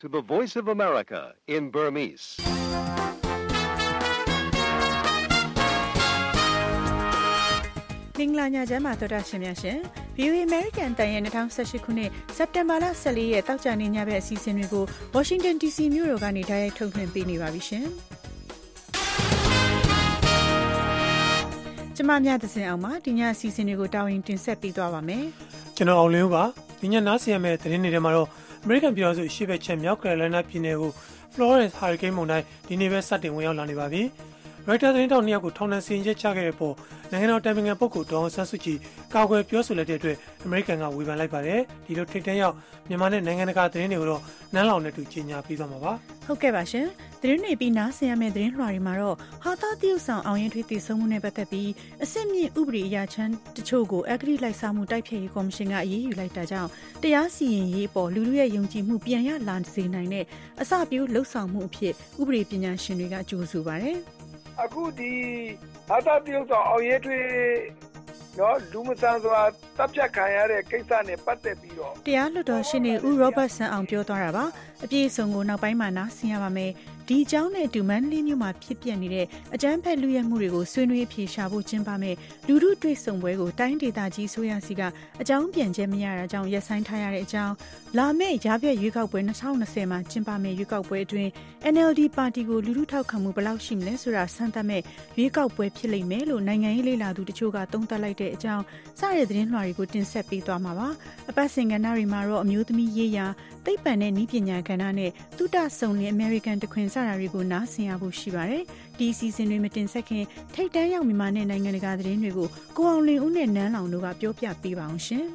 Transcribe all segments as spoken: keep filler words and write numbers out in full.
To the Voice of America in Burmese. မင်္ဂလာညချမ်းပါတော်တာရှင်များရှင် ဗီ အို အေ American တန်ရဲ့၂၀၁၈ခုနှစ်စက်တင်ဘာလ၁၄ရက်တောက်ကြနေညဘက်အစီအစဉ်တွေကို Washington ဒီ စီ မြို့တော်ကနေတိုက်ရိုက်ထုတ်လွှင့်ပေးနေပါပြီရှင်ကျမမြတ်သစင်အောင်ပါဒီညအစီအစဉ်တွေကိုတာဝန်တင်ဆက်ပေးသွားပါမယ်ကျွန်တော်အောင်လင်းဦးပါဒီညနားဆင်ရမယ့်သတင်းတွေထဲမှာတော့ American ပြည်ထောင်စုအရှေ့ဘက်ခြမ်းမြောက် Carolina ပြည်နယ်ကို Florence Hurricane မုန်တိုင်းဒီနေ့ပဲစတင်ဝင်ရောက်လာနေပါပြီရိုက်တာသတင်းတောက်နှစ်ယောက်ကိုထောင်ဒဏ်စီရင်ချက်ချခဲ့တဲ့ပေါ်နိုင်ငံတော်တိုင်ပင်ခံပုဂ္ဂိုလ်ဒေါ်အောင်ဆန်းစုကြည်ကာကွယ်ပြောဆိုလိုက်တဲ့အတွက်အမေရိကန်ကဝေဖန်လိုက်ပါတယ်ဒီလိုထိပ်တန်းရောက်မြန်မာနဲ့နိုင်ငံတကာသတင်းတွေကိုတော့နန်းလောင်နဲ့တူကြီးညာပြီးသွားမှာပါဟုတ်ကဲ့ပါရှင်သတင်းတွေပြီးနားဆင်ရမယ့်သတင်းလွှာတွေမှာတော့ဟာတာတရုတ်ဆောင်အောင်ရင်ထွေးတည်ဆုံမှုနဲ့ပတ်သက်ပြီးအစစ်မြင့်ဥပဒေအရာချမ်းတချို့ကိုအဂတိလိုက်စားမှုတိုက်ဖျက်ရေးကော်မရှင်ကအရေးယူလိုက်တာကြောင့်တရားစီရင်ရေးပေါ်လူလူရဲ့ယုံကြည်မှုပြန်ရလာစေနိုင်တဲ့အစပြုလှုပ်ဆောင်မှုအဖြစ်ဥပဒေပညာရှင်တွေကကြိုးဆိုပါတယ်အခုဒီဟာတာတရုတ်ဆောင်အောင်ရဲထွေးနော်လူမဆန်စွာတပ်ဖြတ်ခံရတဲ့ကိစ္စနဲ့ပတ်သက်ပြီးတော့တရားလွှတ်တော်ရှင်းနေဦးရောဘတ်ဆန်အောင်ပြောသွားတာပါအပြည့်အစုံကိုနောက်ပိုင်းမှာနားဆင်ရပါမယ်ဒီအကြောင်းနဲ့အတူမန္တလေးမြို့မှာဖြစ်ပျက်နေတဲ့အကြမ်းဖက်လူရဲမှုတွေကိုဆွေးနွေးအဖြေရှာဖို့ကျင်းပမယ်လူထုတွေ့ဆုံပွဲကိုတိုင်းဒေသကြီးဆိုရစီကအကြောင်းပြန်ချက်မရတာကြောင့်ရပ်ဆိုင်းထားရတဲ့အကြောင်းလာမယ့်ရာပြည့်ရွေးကောက်ပွဲ၂၀၂၀မှာကျင်းပမယ်ရွေးကောက်ပွဲအတွင်း အန် အယ် ဒီ ပါတီကိုလူထုထောက်ခံမှုဘယ်လောက်ရှိမလဲဆိုတာစမ်းသပ်မဲ့ရွေးကောက်ပွဲဖြစ်လိမ့်မယ်လို့နိုင်ငံရေးလေ့လာသူတချို့ကသုံးသပ်လိုက်တဲ့အကြောင်းစတဲ့သတင်းလွှာတွေကိုတင်ဆက်ပေးသွားမှာပါအပတ်စဉ်ကဏ္ဍတွေမှာတော့အမျိုးသမီးရေးရာသိပ္ပံနဲ့နည်းပညာကဏ္ဍနဲ့သုတဆုံလင် American တခွင်စတာတွေကိုနားဆင်ရဖို့ရှိပါတယ်ဒီအစီအစဉ်တွေမတင်ဆက်ခင်ထိတ်တန်းရောက်မြန်မာနဲ့နိုင်ငံတကာသတင်းတွေကိုကိုအောင်လင်းဦးနဲ့နန်းလောင်တို့ကပြောပြပေးပါအောင်ရှင်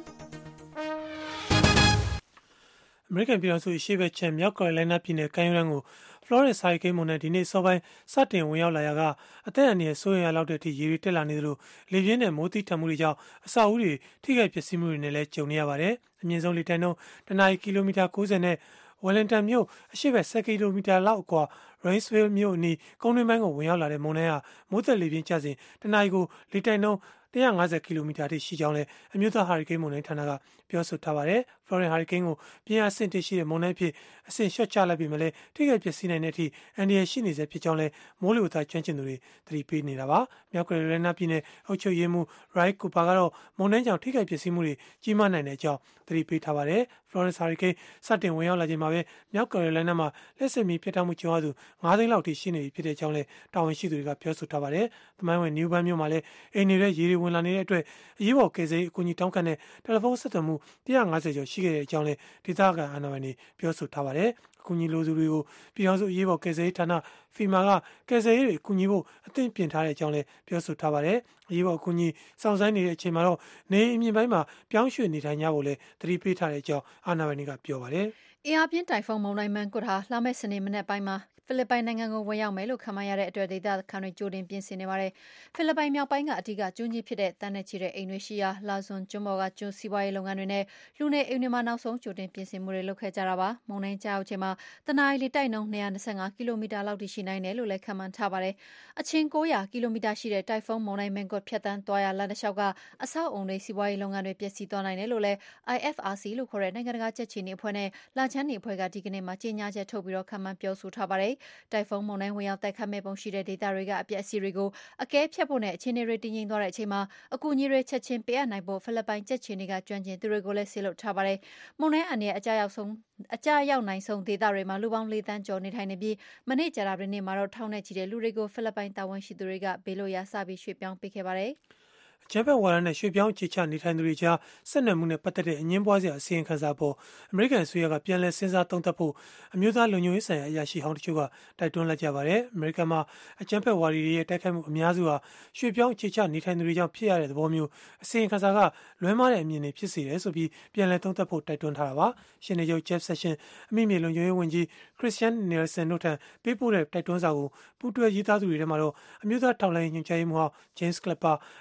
အမေရိကန်ပြည်ထောင်စုအရှေ့ဘက်ခြမ်းမြောက်ကာရိုလိုင်းနားပြည်နယ်ကမ်းရိုးတန်းကို Florence Hurricane မုန်တိုင်းဒီနေ့စောပိုင်းစတင်ဝင်ရောက်လာရာကအသက်အန္တရာယ်စိုးရိမ်ရလောက်တဲ့အထိရေတွေတက်လာနေသလိုလေပြင်းနဲ့မိုးတိထန်မှုတွေကြောင့်အဆောက်အဦတွေထိခိုက်ပျက်စီးမှုတွေနဲ့လည်းကြုံနေရပါတယ်။အမြင့်ဆုံးလေတိုက်နှုန်းတနာရီကီလိုမီတာ၉၀နဲ့ဝယ်လင်တန်မြို့အရှေ့ဘက်၁၀ကီလိုမီတာလောက်အကွာ Rainsville မြို့အနီးကုန်းတွင်းပိုင်းကိုဝင်ရောက်လာတဲ့မုန်တိုင်းဟာမိုးသက်လေပြင်းကျစဉ်တနာရီကိုလေတိုက်နှုန်း၁၅၀ကီလိုမီတာထိရှိကြောင်းလည်းအမျိုးသားဟာရီကိန်းမုန်တိုင်းဌာနကပြောဆိုထားပါတယ်။ Florence Hurricane ကိုပြင်းအားဆင့်တစ်ရှိတဲ့မုန်တိုင်းဖြစ်အဆင့်လျှော့ချလိုက်ပြီးမှလည်းထိခိုက်ပျက်စီးနိုင်တဲ့အထိအန္တရာယ်ရှိနေစေဖြစ်ကြောင်းလည်းမိုးလေဝသကျွမ်းကျင်သူတွေသတိပေးနေတာပါ။မြောက်ကယ်ရိုလိုင်းနားပြည်နယ်အုပ်ချုပ်ရေးမှူး Roy Cooper ကတော့မုန်တိုင်းကြောင့်ထိခိုက်ပျက်စီးမှုတွေကြီးမားနိုင်တဲ့အကြောင်းသတိပေးထားပါတယ်။ Florence Hurricane စတင်ဝင်ရောက်လာချိန်မှာပဲမြောက်ကယ်ရိုလိုင်းနားမှာလက်စစ်မီးပြတ်တောက်မှုကြုံရသူ၅သိန်းလောက်ထိရှိနေပြီဖြစ်တဲ့အကြောင်းလည်းတာဝန်ရှိသူတွေကပြောဆိုထားပါတယ်။သမိုင်းဝင် New Bern မြို့မှာလည်းအိမ်နေတဲ့ရေတွေဝင်လာနေတဲ့အတွက်အရေးပေါ်ကယ်ဆယ်ရေးအကူအညီတောင်းခံတဲ့တယ်လီဖုန်းဆက်သွယ်မှု၁၅၀ကျော်ရှိခဲ့တဲ့အကြောင်းလည်းဒေသခံအာဏာပိုင်တွေပြောဆိုထားပါတယ်။အကူအညီလိုသူတွေကိုပြည်ထောင်စုအရေးပေါ်ကယ်ဆယ်ရေးဌာန FEMA ကကယ်ဆယ်ရေးတွေအကူအညီဖို့အသင့်ပြင်ထားတဲ့အကြောင်းလည်းပြောဆိုထားပါတယ်။အရေးပေါ်အကူအညီစောင့်ဆိုင်းနေတဲ့အချိန်မှာတော့နေအမြင့်ပိုင်းမှာပြောင်းရွှေ့နေထိုင်ကြဖို့လည်းသတိပေးထားတဲ့အကြောင်းအာဏာပိုင်တွေကပြောပါတယ်။အင်အားပြင်းတိုင်ဖုန်းမုန်တိုင်းမန်ကွတ်ဟာလာမယ့်စနေမနက်ပိုင်းမှာဖိလစ်ပိုင်နိုင်ငံကိုဝင်ရောက်မယ်လို့ခန့်မှန်းရတဲ့အတွက်ဒေသခံတွေကြိုတင်ပြင်ဆင်နေပါတယ်။ဖိလစ်ပိုင်မြောက်ပိုင်းကအဓိကကျွန်းကြီးဖြစ်တဲ့တန်းနဲ့ချီတဲ့အိမ်တွေရှိရာလာဇွန်ကျွန်းပေါ်ကကျွန်းစီးပွားရေးလုပ်ငန်းတွေနဲ့လူနေအိမ်တွေမှာနောက်ဆုံးကြိုတင်ပြင်ဆင်မှုတွေလုပ်ခဲ့ကြတာပါ။မုန်တိုင်းကျရောက်ချိန်မှာတနအီလတိုက်နှုန်း၂၂၅ကီလိုမီတာလောက်ထိရှိနိုင်တယ်လို့လည်းခန့်မှန်းထားပါတယ်။အချင်း၉၀၀ကီလိုမီတာရှိတဲ့တိုင်ဖုန်းမုန်တိုင်းမန်ကွတ်ဖြတ်တန်းသွားရလမ်းတစ်လျှောက်ကအဆောက်အုံတွေစီးပွားရေးလုပ်ငန်းတွေပျက်စီးသွားနိုင်တယ်လို့လည်း အိုင် အက်ဖ် အာစီ လို့ခေါ်တဲ့နိုင်ငံတကာကြက်ချီနေအဖွဲ့နဲ့လချမ်းနေအဖွဲ့ကဒီကနေ့မှကြေညာချက်ထုတ်ပြီးတော့ခန့်မှန်းပြောဆိုထားပါတယ်။တိုင်ဖုန်းမုန်တိုင်းဝင်ရောက်တိုက်ခတ်မဲ့ပုံရှိတဲ့ဒေသတွေကအပျက်အစီးတွေကိုအကဲဖြတ်ဖို့နဲ့အခြေအနေတွေတည်ငြိမ်သွားတဲ့အချိန်မှာအကူအညီတွေချက်ချင်းပေးအပ်နိုင်ဖို့ဖိလစ်ပိုင်ကြက်ချီတွေကကျွမ်းကျင်သူတွေကိုလည်းဆေးလွတ်ထားပါတယ်။မုန်တိုင်းအန္တရာယ်အကြရောက်ဆုံးအကြရောက်နိုင်ဆုံးဒေသတွေမှာလူပေါင်း၄သန်းကျော်နေထိုင်နေပြီးမနေ့ကြာသပတေးနေ့မှာတော့ထောင်နဲ့ချီတဲ့လူတွေကိုဖိလစ်ပိုင်တာဝန်ရှိသူတွေကဘေးလွတ်ရာစပြီးရွှေ့ပြောင်းပေးခဲ့ပါတယ်။အကြမ်းဖက်ဝါဒနဲ့ရွှေ့ပြောင်းအခြေချနေထိုင်သူတွေကြားဆက်နွယ်မှုနဲ့ပတ်သက်တဲ့အငြင်းပွားစရာအစီရင်ခံစာပေါ်အမေရိကန်အစိုးရကပြန်လည်စဉ်းစားသုံးသပ်ဖို့အမျိုးသားလုံခြုံရေးဆိုင်ရာအရာရှိဟောင်းတချို့ကတိုက်တွန်းလိုက်ကြပါတယ်။အမေရိကန်မှာအကြမ်းဖက်ဝါဒီတွေရဲ့တိုက်ခိုက်မှုအများစုဟာရွှေ့ပြောင်းအခြေချနေထိုင်သူတွေကြောင့်ဖြစ်ရတဲ့သဘောမျိုးအစီရင်ခံစာကလွဲမှားတဲ့အမြင်တွေဖြစ်စေတယ်ဆိုပြီးပြန်လည်သုံးသပ်ဖို့တိုက်တွန်းထားတာပါ။ရှင်းနေချုပ် Jeff Sessions အမိမြေလုံခြုံရေးဝန်ကြီး Christian Nielsen တို့ထံပေးပို့တဲ့တိုက်တွန်းစာကိုပူးတွဲရေးသားသူတွေထဲမှာတော့အမျိုးသားထောက်လှမ်းရေးညွှန်ကြားရေးမှူးဟောင်း James Clapper အကြမ်းဖက်ဝါ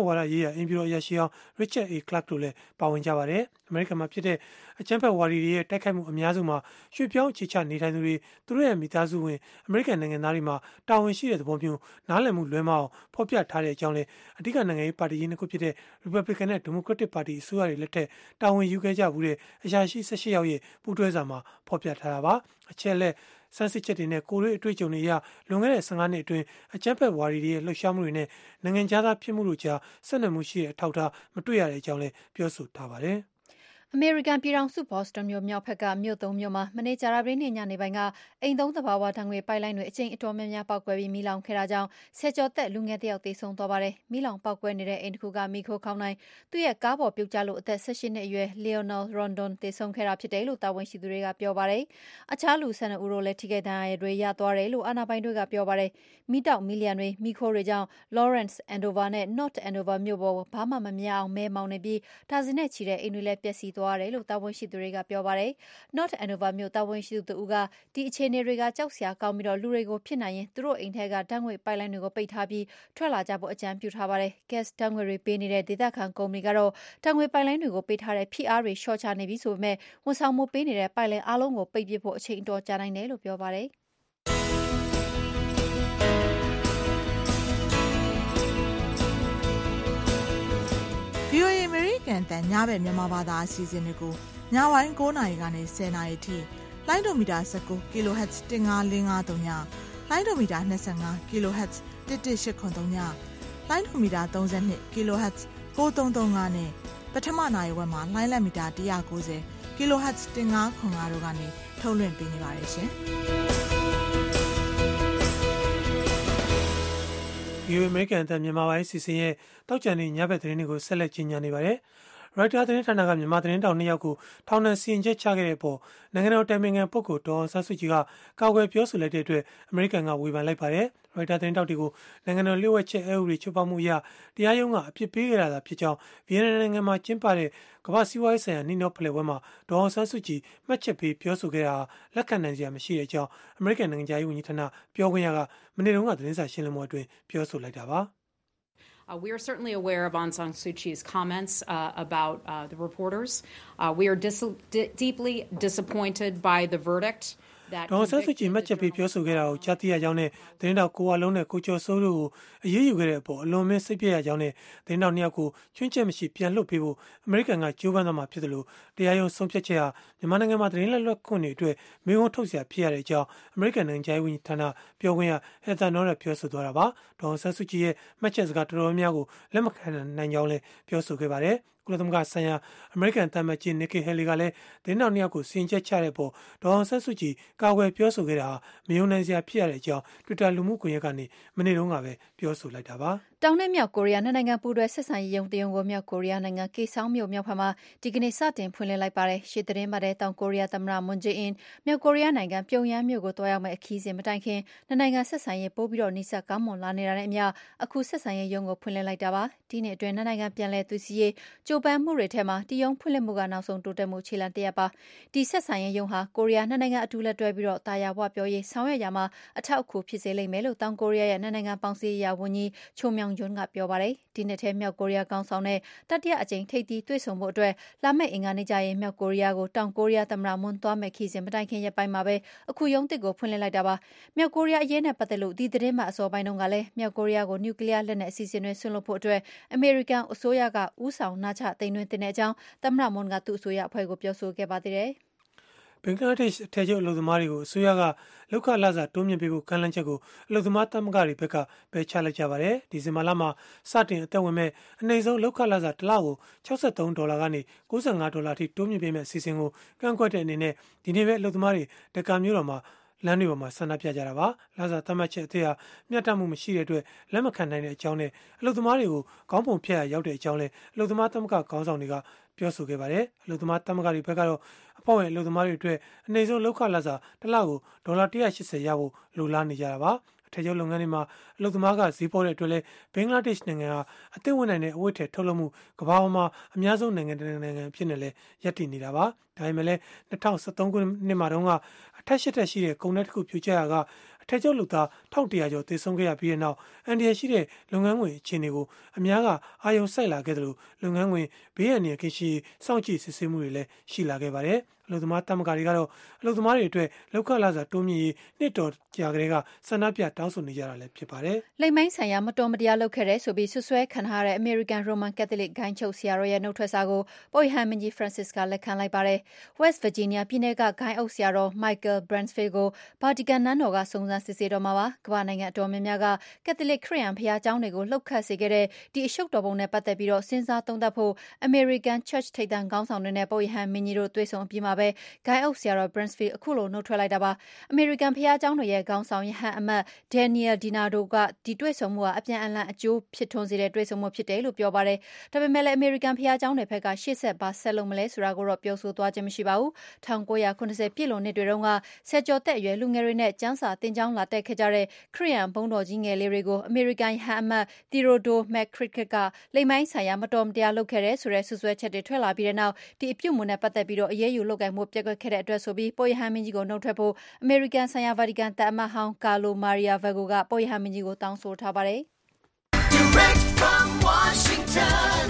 ဝါဒရေးရာအင်ဖြူတော်အရာရှိအောင် Richard A. Clark တို့လည်းပါဝင်ကြပါတယ်။ အမေရိကန်မှာဖြစ်တဲ့အကြမ်းဖက်ဝါဒီတွေရဲ့တိုက်ခိုက်မှုအများစုမှာရွှေ့ပြောင်းအခြေချနေထိုင်သူတွေသူတို့ရဲ့မိသားစုဝင်အမေရိကန်နိုင်ငံသားတွေမှာတာဝန်ရှိတဲ့သဘောမျိုးနားလည်မှုလွဲမအောင်ဖော်ပြထားတဲ့အကြောင်းလည်းအဓိကနိုင်ငံရေးပါတီကြီးနှစ်ခုဖြစ်တဲ့ Republican နဲ့ Democratic ပါတီအစိုးရတွေလက်ထက်တာဝန်ယူခဲ့ကြဘူးတဲ့အရာရှိ၁၈ယောက်ရဲ့ပူးတွဲစာမှာဖော်ပြထားတာပါ။အချက်လက်စမ်းစစ်ချက်တွေနဲ့ကိုရီးအတွေ့အကြုံတွေအရလွန်ခဲ့တဲ့၁၅နှစ်အတွင်းအကြမ်းဖက်ဝါဒီတွေရဲ့လှုပ်ရှားမှုတွေနဲ့နိုင်ငံခြားသားဖြစ်မှုတို့ကြားဆက်နွယ်မှုရှိတဲ့အထောက်အထားမတွေ့ရတဲ့အကြောင်းလည်းပြောဆိုထားပါတယ်။အမေရိကန်ပြည်ထောင်စုဘော့စတွန်မြို့မြောက်ဘက်ကမြို့သုံးမြို့မှာမနေ့ကြာသပတေးနေ့ညနေပိုင်းကအိမ်သုံးသဘာဝဓာတ်ငွေပိုက်လိုင်းတွေအကျိန်အတော်များများပောက်ကွဲပြီးမီးလောင်ခဲ့တာကြောင့်ဆယ်ကျော်သက်လူငယ်တစ်ယောက်သေဆုံးသွားပါတယ်။မီးလောင်ပောက်ကွဲနေတဲ့အိမ်တစ်ခုကမီးခိုးခေါင်းတိုင်းသူ့ရဲ့ကားပေါ်ပြုတ်ကျလို့အသက်၁၈နှစ်အရွယ် Lionel Rondon သေဆုံးခဲ့တာဖြစ်တယ်လို့တာဝန်ရှိသူတွေကပြောပါတယ်။အခြားလူ၁၂ဦးတို့လည်းထိခိုက်ဒဏ်ရာတွေရသွားတယ်လို့အာဏာပိုင်တွေကပြောပါတယ်။မီးတောက်မီးလျံတွေမီးခိုးတွေကြောင့် Lawrence Andover နဲ့ North Andover မြို့ပေါ်ဘာမှမမြင်အောင်မဲမောင်နေပြီးဒါဇင်နဲ့ချီတဲ့အိမ်တွေလည်းပျက်စီးသွားတယ်လို့တာဝန်ရှိသူတွေကပြောပါတယ်။ North Andover မြို့တာဝန်ရှိသူတဦးကဒီအခြေအနေတွေကကြောက်စရာကောင်းပြီးလူတွေကိုဖြစ်နိုင်ရင်သူတို့အိမ်ထဲကဓာတ်ငွေပိုက်လိုင်းတွေကိုပိတ်ထားပြီးထွက်လာကြဖို့အကြံပြုထားပါတယ်။ Gas ဓာတ်ငွေတွေပေးနေတဲ့ဒေသခံကုမ္ပဏီကတော့ဓာတ်ငွေပိုက်လိုင်းတွေကိုပိတ်ထားတဲ့ဖိအားတွေလျှော့ချနေပြီဆိုပေမဲ့ဝန်ဆောင်မှုပေးနေတဲ့ပိုက်လိုင်းအားလုံးကိုပိတ်ပစ်ဖို့အချိန်အတော်ကြာနိုင်တယ်လို့ပြောပါတယ်။ VOA အမေရိကန်တန်ညဘက်မြန်မာဘာသာအစီအစဉ်တွေကိုညပိုင်း၉နာရီကနေ၁၀နာရီထိလိုင်းဒိုမီတာ၁၉ kHz ၁၅၄၅၃ညလိုင်းဒိုမီတာ၂၅ kHz ၁၁၈၇၃ညလိုင်းဒိုမီတာ၃၂ kHz ၉၃၃၅နဲ့ပထမနာရီဝက်မှာလိုင်းလက်မီတာ၁၉၀ kHz ၁၅၇၅တို့ကနေထုတ်လွှင့်ပေးနေပါတယ်ရှင်။ VOA အမေရိကန်အသံမြန်မာပိုင်းအစီအစဉ်ရဲ့တောက်ကြံနေညဘက်သတင်းတွေကိုဆက်လက်ကြီးညာနေပါတယ်။ ရိုက်တာသတင်းဌာနကမြန်မာသတင်းတောင်နှစ်ယောက်ကိုထောင်ဒဏ်စီရင်ချက်ချခဲ့တဲ့အပေါ်နိုင်ငံတော်တိုင်ပင်ခံပုဂ္ဂိုလ်ဒေါ်အောင်ဆန်းစုကြည်ကကာကွယ်ပြောဆိုလိုက်တဲ့အတွက်အမေရိကန်ကဝေဖန်လိုက်ပါတယ်။ ရိုက်တာသတင်းတောက်တွေကိုနိုင်ငံတော်လျှို့ဝှက်ချက်အက်ဥပဒေချိုးဖောက်မှုအရတရားရုံးကအပြစ်ပေးခဲ့တာဖြစ်ကြောင်းဗီယက်နမ်နိုင်ငံမှာကျင်းပတဲ့ကမ္ဘာ့စီးပွားရေးဆိုင်ရာနှီးနှောဖလှယ်ပွဲမှာဒေါ်အောင်ဆန်းစုကြည်မှတ်ချက်ပေးပြောဆိုခဲ့တာလက်ခံနိုင်စရာမရှိတဲ့အကြောင်းအမေရိကန်နိုင်ငံခြားရေးဝန်ကြီးဌာနပြောခွင့်ရကမနေ့တုန်းကသတင်းစာရှင်းလင်းပွဲအတွင်းပြောဆိုလိုက်တာပါ။ Uh, we are certainly aware of Aung San Suu Kyi's comments uh, about uh, the reporters. Uh, we are dis- d- deeply disappointed by the verdict. ဒေါ်ဆန်းစုကြည်မှတ်ချက်ပေးပြောဆိုခဲ့တာကိုကြားသိရကြောင်းနဲ့သတင်းတောက်ကိုဝလုံးနဲ့ကိုကျော်စိုးတို့ကိုအရေးယူခဲ့တဲ့အပေါ်အလွန်မင်းစိတ်ပြည့်ရကြောင်းနဲ့သတင်းတောက်နှစ်ယောက်ကိုချွင်းချက်မရှိပြန်လွှတ်ပေးဖို့အမေရိကန်ကကြိုးပမ်းသွားမှာဖြစ်တယ်လို့တရားရုံးဆုံးဖြတ်ချက်ဟာမြန်မာနိုင်ငံမှာသတင်းလက်လွတ်ခွင့်တွေအတွက်မေးခွန်းထုတ်စရာဖြစ်ရတဲ့အကြောင်းအမေရိကန်နိုင်ငံခြားရေးဝန်ကြီးဌာနပြောခွင့်ရဟက်သာနော်ရပြောဆိုသွားတာပါဒေါ်ဆန်းစုကြည်ရဲ့မှတ်ချက်စကားတော်တော်များများကိုလက်မခံနိုင်ကြောင်းလည်းပြောဆိုခဲ့ပါတယ်ကုလသမဂ္ဂဆိုင်ရာအမေရိကန်သံအမတ်ကြီး Nikki Haley ကလည်းသတင်းတောက်နှစ်ယောက်ကိုစီရင်ချက်ချတဲ့ပေါ်ဒေါ်အောင်ဆန်းစုကြည်ကာကွယ်ပြောဆိုခဲ့တာဟာမယုံနိုင်စရာဖြစ်ရတဲ့အကြောင်း Twitter လူမှုကွန်ရက်ကနေမနေ့တုန်းကပဲပြောဆိုလိုက်တာပါတောင်နဲ့မြောက်ကိုရီးယားနိုင်ငံပူးတွဲဆက်ဆံရေးရုံးတရုံကိုမြောက်ကိုရီးယားနိုင်ငံကေဆောင်းမြို့မြောက်ဘက်မှာဒီကနေ့စတင်ဖွင့်လှစ်လိုက်ပါတယ်။ရှေ့သတင်းပတ်တဲ့တောင်ကိုရီးယားသမ္မတမွန်ဂျေအင်းမြောက်ကိုရီးယားနိုင်ငံပြုံယမ်းမြို့ကိုတွားရောက်မဲ့အခီးစဉ်မတိုင်ခင်နှစ်နိုင်ငံဆက်ဆံရေးပိုးပြီးတော့နှိစက်ကောင်းမွန်လာနေတာနဲ့အမျှအခုဆက်ဆံရေးရုံးကိုဖွင့်လှစ်လိုက်တာပါ။ဒီနေ့အတွင်းနှစ်နိုင်ငံပြန်လည်သွေးစည်းရေးကြိုးပမ်းမှုတွေထဲမှာဒီရုံးဖွင့်လှစ်မှုကနောက်ဆုံးတိုးတက်မှုခြေလှမ်းတစ်ရပ်ပါ။ဒီဆက်ဆံရေးရုံးဟာကိုရီးယားနှစ်နိုင်ငံအတူလက်တွဲပြီးတော့တာယာဝပြောရေးဆောင်ရွက်ရမှာအထောက်အကူဖြစ်စေလိမ့်မယ်လို့တောင်ကိုရီးယားရဲ့နှစ်နိုင်ငံပေါင်းစည်းရေးဝန်ကြီးချိုမြောင်ဂျွန်းကပြောပါတယ်ဒီနှစ်ထဲမြောက်ကိုရီးယားကောင်ဆောင်နဲ့တတိယအကြိမ်ထိပ်သီးတွေ့ဆုံဖို့အတွက်လာမယ့်အင်္ဂါနေ့ကျရင်မြောက်ကိုရီးယားကိုတောင်ကိုရီးယားသမ္မတမွန်သွားမဲ့ခီးစဉ်မတိုင်ခင်ရက်ပိုင်းမှာပဲအခုရုံးသစ်ကိုဖွင့်လှစ်လိုက်တာပါမြောက်ကိုရီးယားအရေးနဲ့ပတ်သက်လို့ဒီသတင်းမှအစောပိုင်းတုန်းကလည်းမြောက်ကိုရီးယားကိုနျူကလ িয়ার လက်နက်အစီအစဉ်တွေဆွန့်လွတ်ဖို့အတွက်အမေရိကန်အစိုးရကဦးဆောင်နာချသိမ်းသွင်းတဲ့အကြောင်းသမ္မတမွန်ကသူ့အစိုးရအဖွဲ့ကိုပြောဆိုခဲ့ပါသေးတယ်ဘင်္ဂလားဒေ့ရှ်အထက်ချုပ်အလုပ်သမားတွေကိုအစိုးရကလောက်ခလာစာတိုးမြင့်ပေးဖို့ကမ်းလှမ်းချက်ကိုအလုပ်သမားသမဂ္ဂတွေဘက်ကပယ်ချလိုက်ကြပါတယ်ဒီဇင်ဘာလမှာစတင်အသက်ဝင်မဲ့အနည်းဆုံးလောက်ခလာစာတစ်လကို၆၃ဒေါ်လာကနေ၉၅ဒေါ်လာထိတိုးမြင့်ပေးမဲ့အစီအစဉ်ကိုကန့်ကွက်တဲ့အနေနဲ့ဒီနေ့ပဲအလုပ်သမားတွေဒကာမျိုးတော်မှာလမ်းတွေပေါ်မှာဆန္ဒပြကြတာပါလာစာသတ်မှတ်ချက်အသေးဟာမျှတမှုမရှိတဲ့အတွက်လက်မခံနိုင်တဲ့အကြောင်းနဲ့အလုပ်သမားတွေကိုခေါင်းပုံဖြတ်ရရောက်တဲ့အကြောင်းလဲအလုပ်သမားသမဂ္ဂခေါင်းဆောင်တွေကပြောဆိုခဲ့ပါတယ်အလုပ်သမားသမဂ္ဂတွေဘက်ကတော့အဖွဲ့ဝင်အလုပ်သမားတွေအတွက်အနည်းဆုံးလောက်ခလာစာတစ်လကိုဒေါ်လာ၁၈၀ရဖို့လိုလားနေကြတာပါအထက်ချုပ်လုပ်ငန်းတွေမှာအလုပ်သမားကဈေးပေါ်တဲ့အတွက်လဲဘင်္ဂလားဒေ့ရှ်နိုင်ငံဟာအသင့်ဝင်နိုင်တဲ့အဝတ်ထည်ထုတ်လုပ်မှုကမ္ဘာပေါ်မှာအများဆုံးနိုင်ငံတစ်နိုင်ငံဖြစ်နေလဲရပ်တည်နေတာပါဒါပေမဲ့လည်း၂၀၁၃ခုနှစ်မှာတုန်းကအထက်ရှိတဲ့ရှိတဲ့ကုန်တဲ့တစ်ခုပြိုကျရာကထဲကျုပ်လူသားထောင်တရာကျော်သေဆုံးခဲ့ရပြီးတဲ့နောက်အန်ဒီရရှိတဲ့လုပ်ငန်းဝင်အခြေအနေကိုအများကအာရုံစိုက်လာခဲ့တယ်လို့လုပ်ငန်းဝင်ဘေးအန္တရာယ်ကင်းရှင်းစောင့်ကြည့်စစ်ဆေးမှုတွေလည်းရှိလာခဲ့ပါတယ်အလုပ်သမားတမကတွေကတော့အလုပ်သမားတွေအတွက်လောက်ခလာစာတိုးမြင့်ရေးနှစ်တော်ကြာကလေးကဆန္ဒပြတောင်းဆိုနေကြတာလည်းဖြစ်ပါတယ်။လိမ့်မိုင်းဆိုင်ရာမတော်မတရားလုပ်ခဲ့တဲ့ဆိုပြီးဆွဆွဲခံထားတဲ့ American Roman Catholic ဂိုင်းချုပ်ဆရာတော်ရဲ့နှုတ်ထွက်စာကိုပုပ်ရဟန်းမင်းကြီး Francis ကလက်ခံလိုက်ပါတယ်။ West Virginia ပြည်နယ်ကဂိုင်းအုပ်ဆရာတော် Michael Bransfield ကို Vatican နန်းတော်ကစုံစမ်းစစ်ဆေးတော်မှာပါ။ကမ္ဘာနိုင်ငံအတော်များများက Catholic ခရစ်ယာန်ဘုရားကျောင်းတွေကိုလှုပ်ခတ်စေခဲ့တဲ့ဒီအရှုပ်တော်ပုံနဲ့ပတ်သက်ပြီးတော့စဉ်းစားသုံးသပ်ဖို့ American Church ထိပ်တန်းခေါင်းဆောင်တွေနဲ့ပုပ်ရဟန်းမင်းကြီးတို့တွေ့ဆုံပြီးမှာပဲဂိုင်းအုပ်ဆရာတော် Bransfield အခုလိုနှုတ်ထွက်လိုက်တာပါ။ American ဘုရားကျောင်းတွေရဲ့ခေါင်းဆောင်ရဟန်းအမတ် Daniel DiNardo ကဒီတွေ့ဆုံမှုကအပြန်အလှန်အကျိုးဖြစ်ထွန်းစေတဲ့တွေ့ဆုံမှုဖြစ်တယ်လို့ပြောပါတယ်။ဒါပေမဲ့လည်း American ဘုရားကျောင်းတွေဘက်ကရှေ့ဆက်ဘာဆက်လုပ်မလဲဆိုတာကိုတော့ပြောဆိုသွားခြင်းမရှိပါဘူး။၁၉၇၀ပြည့်လွန်နှစ်တွေတုန်းကဆယ်ကျော်သက်အရွယ်လူငယ်တွေနဲ့ကျမ်းစာသင်ကျောင်းလာတက်ခဲ့ကြတဲ့ခရစ်ယာန်ဘုန်းတော်ကြီးငယ်လေးတွေကို American ရဟန်းအမတ် Theodore McCricket ကလိမ့်မိုင်းဆိုင်ရာမတော်မတရားလုပ်ခဲ့တဲ့ဆိုတဲ့ဆွဆွဲချက်တွေထွက်လာပြီးတဲ့နောက်ဒီအပြုတ်မှုနဲ့ပတ်သက်ပြီးတော့အရေးယူလုပ်ကိုင်မှုပြက်ကွက်ခဲ့တဲ့အတွက်ဆိုပြီးပုပ်ရဟန်းမင်းကြီးကိုနှုတ်ထွက်ဖို့ American ဆိုင်ရာ Vatican တန်အမတ်ဟောင်း Carlo Maria Vago ကပုပ်ရဟန်းမင်းကြီးကိုတောင်းဆိုထားပါတယ်။ Direct from Washington,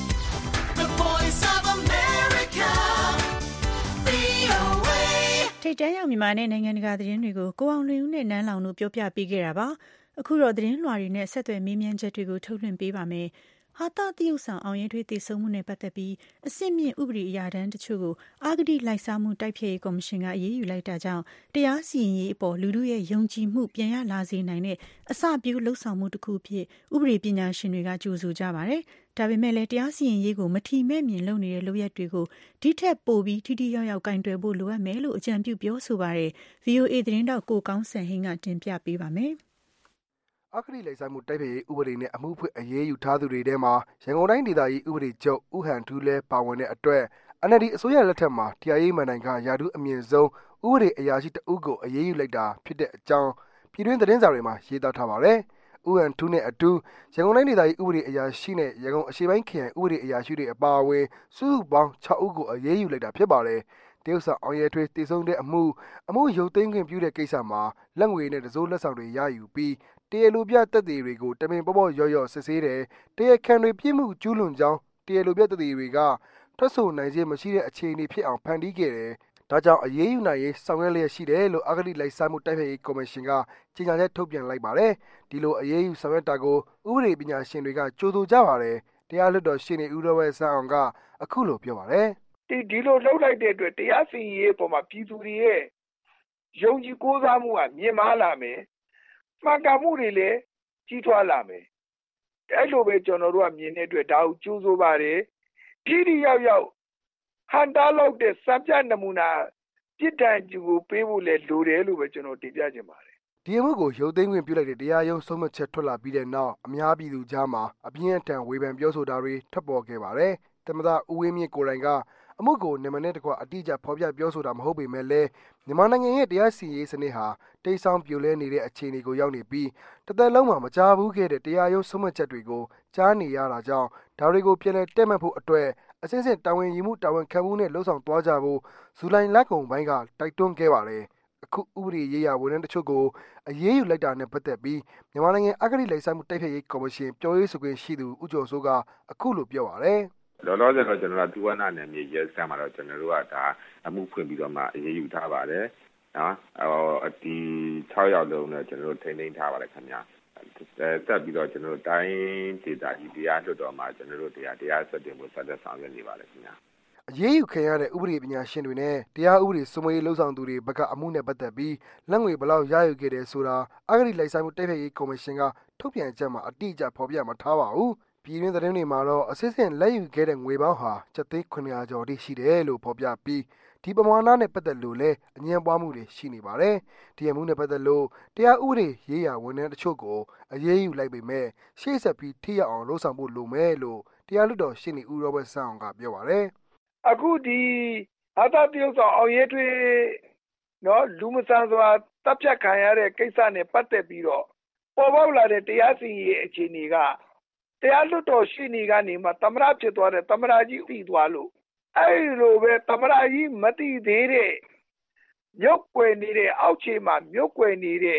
the Voice of America, ဗွီအိုအေ ထိပ်တန်းရောက်မြန်မာနဲ့နိုင်ငံတကာသတင်းတွေကိုကိုအောင်လွင်ဦးနဲ့နန်းလောင်တို့ပြောပြပေးခဲ့တာပါ။အခုတော့သတင်းလွှာတွေနဲ့ဆက်သွယ်မေးမြန်းချက်တွေကိုထုတ်လွှင့်ပေးပါမယ်။ဟာတာတရုတ်ဆောင်အောင်ရဲထွေးတည်ဆုံမှုနဲ့ပတ်သက်ပြီးအစစ်မြင့်ဥပဒေအရာတန်းတချို့ကိုအာဂတိလိုက်စားမှုတိုက်ဖျက်ရေးကော်မရှင်ကအရေးယူလိုက်တာကြောင့်တရားစီရင်ရေးအပေါ်လူထုရဲ့ယုံကြည်မှုပြန်ရလာစေနိုင်တဲ့အစပြုလှုပ်ဆောင်မှုတစ်ခုဖြစ်ဥပဒေပညာရှင်တွေကကြိုဆိုကြပါတယ်။ဒါပေမဲ့လည်းတရားစီရင်ရေးကိုမထီမဲ့မြင်လုပ်နေတဲ့လုပ်ရက်တွေကိုဒီထက်ပိုပြီးထိထိရောက်ရောက်ကင်တွယ်ဖို့လိုအပ်မယ်လို့အကြံပြုပြောဆိုပါတယ်။ ဗွီအိုအေ သတင်းတောက်ကိုကောင်းစံဟင်းကတင်ပြပေးပါမယ်။အဂတိလိုက်စားမှုတိုက်ဖျက်ရေးဥပဒေနဲ့အမှုဖွင့်အရေးယူထားသူတွေထဲမှာရန်ကုန်တိုင်းဒေသကြီးဥပဒေချုပ်ဦးဟန်ထူးလဲပါဝင်တဲ့အတွက် အန်အယ်လ်ဒီ အစိုးရလက်ထက်မှာတရားရေးမဏ္ဍိုင်ကရာထူးအမြင့်ဆုံးဥပဒေအရာရှိတဦးကိုအရေးယူလိုက်တာဖြစ်တဲ့အကြောင်းပြည်တွင်းသတင်းစာတွေမှာရေးသားထားပါတယ်။ဦးဟန်ထူးနဲ့အတူရန်ကုန်တိုင်းဒေသကြီးဥပဒေအရာရှိနဲ့ရန်ကုန်အရှေ့ပိုင်းခရိုင်ဥပဒေအရာရှိတွေအပါအဝင်စုစုပေါင်း၆ဦးကိုအရေးယူလိုက်တာဖြစ်ပါတယ်။တရုတ်ဆောင်အောင်ရဲထွေးတည်ဆုံတဲ့အမှုအမှုရုပ်သိမ်းခွင့်ပြုတဲ့ကိစ္စမှာလက်ငွေနဲ့တစိုးလက်ဆောင်တွေရယူပြီးတရားလိုပြသက်သေတွေကိုတမင်ပေါ်ပေါ်ရော့ရော့စစ်ဆေးတယ်တရားခံတွေပြစ်မှုကျူးလွန်ကြောင်းတရားလိုပြသက်သေတွေကထွက်ဆိုနိုင်ခြင်းမရှိတဲ့အခြေအနေဖြစ်အောင်ဖန်တီးခဲ့တယ်ဒါကြောင့်အရေးယူနိုင်ရေးဆောင်ရွက်လျက်ရှိတယ်လို့အဂတိလိုက်စားမှုတိုက်ဖျက်ရေးကော်မရှင်ကကြေညာချက်ထုတ်ပြန်လိုက်ပါတယ်ဒီလိုအရေးယူဆောင်ရွက်တာကိုဥပဒေပညာရှင်တွေကကြိုဆိုကြပါတယ်တရားလွှတ်တော်ရှေ့နေဦးရောဘတ်ဆန်းအောင်ကအခုလိုပြောပါတယ်ဒီဒီလိုလှုပ်လိုက်တဲ့အတွက်တရားစီရင်ရေးပေါ်မှာပြည်သူတွေရဲ့ယုံကြည်ကိုးစားမှုကမြင့်မားလာမယ်မှန်ကန်မှုတွေလည်းကြီးထွားလာမယ်အဲ့လိုပဲကျွန်တော်တို့ကမြင်တဲ့အတွက်ဒါကိုကြိုးဆိုပါတယ်ပြည်ဒီရောက်ရောက်ဟန်တာလောက်တဲ့စံပြနမူနာပြစ်ဒဏ်ကြိုကိုပေးဖို့လည်းလိုတယ်လို့ပဲကျွန်တော်တင်ပြချင်ပါတယ်ဒီအမှုကိုရုပ်သိမ်းခွင့်ပြုလိုက်တဲ့တရားရုံးဆုံးဖြတ်ချက်ထွက်လာပြီးတဲ့နောက်အများပြည်သူကြားမှာအပြင်းအထန်ဝေဖန်ပြောဆိုတာတွေထွက်ပေါ်ခဲ့ပါတယ်သမ္မတဦးဝင်းမြင့်ကိုယ်တိုင်ကအမှုကိုနာမည်နဲ့တကွအတိအကျဖော်ပြပြောဆိုတာမဟုတ်ပေမဲ့လည်းမြန်မာနိုင်ငံရဲ့တရားစီရင်ရေးစနစ်ဟာတိတ်ဆောင်းပြိုလဲနေတဲ့အခြေအနေကိုရောက်နေပြီးတစ်သက်လုံးမှာမကြားဘူးခဲ့တဲ့တရားရုံးဆုံးဖြတ်ချက်တွေကိုကြားနေရတာကြောင့်ဒါတွေကိုပြန်လည်တက်မှတ်ဖို့အတွက်အစစ်စစ်တာဝန်ယူမှုတာဝန်ခံမှုနဲ့လှုံ့ဆော်သွားကြဖို့ဇူလိုင်လကုန်ပိုင်းကတိုက်တွန်းခဲ့ပါတယ်အခုဥပဒေရေးရာဝန်ထမ်းတချို့ကိုအရေးယူလိုက်တာနဲ့ပတ်သက်ပြီးမြန်မာနိုင်ငံအဂတိလိုက်စားမှုတိုက်ဖျက်ရေးကော်မရှင်ပြောရေးဆိုခွင့်ရှိသူဦးကျော်စိုးကအခုလိုပြောပါတယ်လောလောဆယ်တော့ကျွန်တော်တို့ဒူဝနာနယ်မြေရဲစခန်းမှာတော့ကျွန်တော်တို့ကဒါအမှုဖွင့်ပြီးတော့မှအရေးယူထားပါတယ်နော်အော်ဒီ၆ယောက်လုံးနဲ့ကျွန်တော်တို့ထိန်းသိမ်းထားပါတယ်ခင်ဗျာတက်ပြီးတော့ကျွန်တော်တို့တိုင်းဒေသကြီးတရားလွှတ်တော်မှာကျွန်တော်တို့တရားတရားစတင်ဖို့ဆက်လက်ဆောင်ရွက်နေပါတယ်ခင်ဗျာအရေးယူခံရတဲ့ဥပဒေပညာရှင်တွေနဲ့တရားဥပဒေစိုးမိုးရေးလှုပ်ဆောင်သူတွေဘက်ကအမှုနဲ့ပတ်သက်ပြီးလက်ငွေဘလောက်ရယူခဲ့တယ်ဆိုတာအဂတိလိုက်စားမှုတိုက်ဖျက်ရေးကော်မရှင်ကထုတ်ပြန်ချက်မှာအတိအကျဖော်ပြမထားပါဘူးပြည်တွင်းသတင်းတွေမှာတော့အစစ်စစ်လက်ယူခဲ့တဲ့ငွေပေါင်းဟာကျပ်သိန်းခုနှစ်ရာကျော်တိရှိတယ်လို့ဖော်ပြပြီးဒီပမာဏနဲ့ပတ်သက်လို့လည်းအငြင်းပွားမှုတွေရှိနေပါတယ်ဒီအမှုနဲ့ပတ်သက်လို့တရားဥပဒေရေးရာဝန်ထမ်းတချို့ကိုအရေးယူလိုက်ပေမဲ့ရှေ့ဆက်ပြီးထိရောက်အောင်လှုံ့ဆော်ဖို့လိုမယ်လို့တရားလွှတ်တော်ရှေ့နေဦးရောဘတ်ဆန်းအောင်ကပြောပါတယ်အခုဒီဟာတာတရုတ်ဆောင်အောင်ရဲထွေးနော်လူမဆန်စွာတပ်ဖြတ်ခံရတဲ့ကိစ္စနဲ့ပတ်သက်ပြီးတော့ပေါ်ပေါက်လာတဲ့တရားစီရင်ရေးအခြေအနေကတရားလွှတ်တော်ရှေ့နေကနေမှသမရဖြစ်သွားတဲ့သမရကြီးပြီးသွားလို့အဲ့လိုပဲသမရကြီးမတိသေးတဲ့မြုပ်ွယ်နေတဲ့အောက်ခြေမှာမြုပ်ွယ်နေတဲ့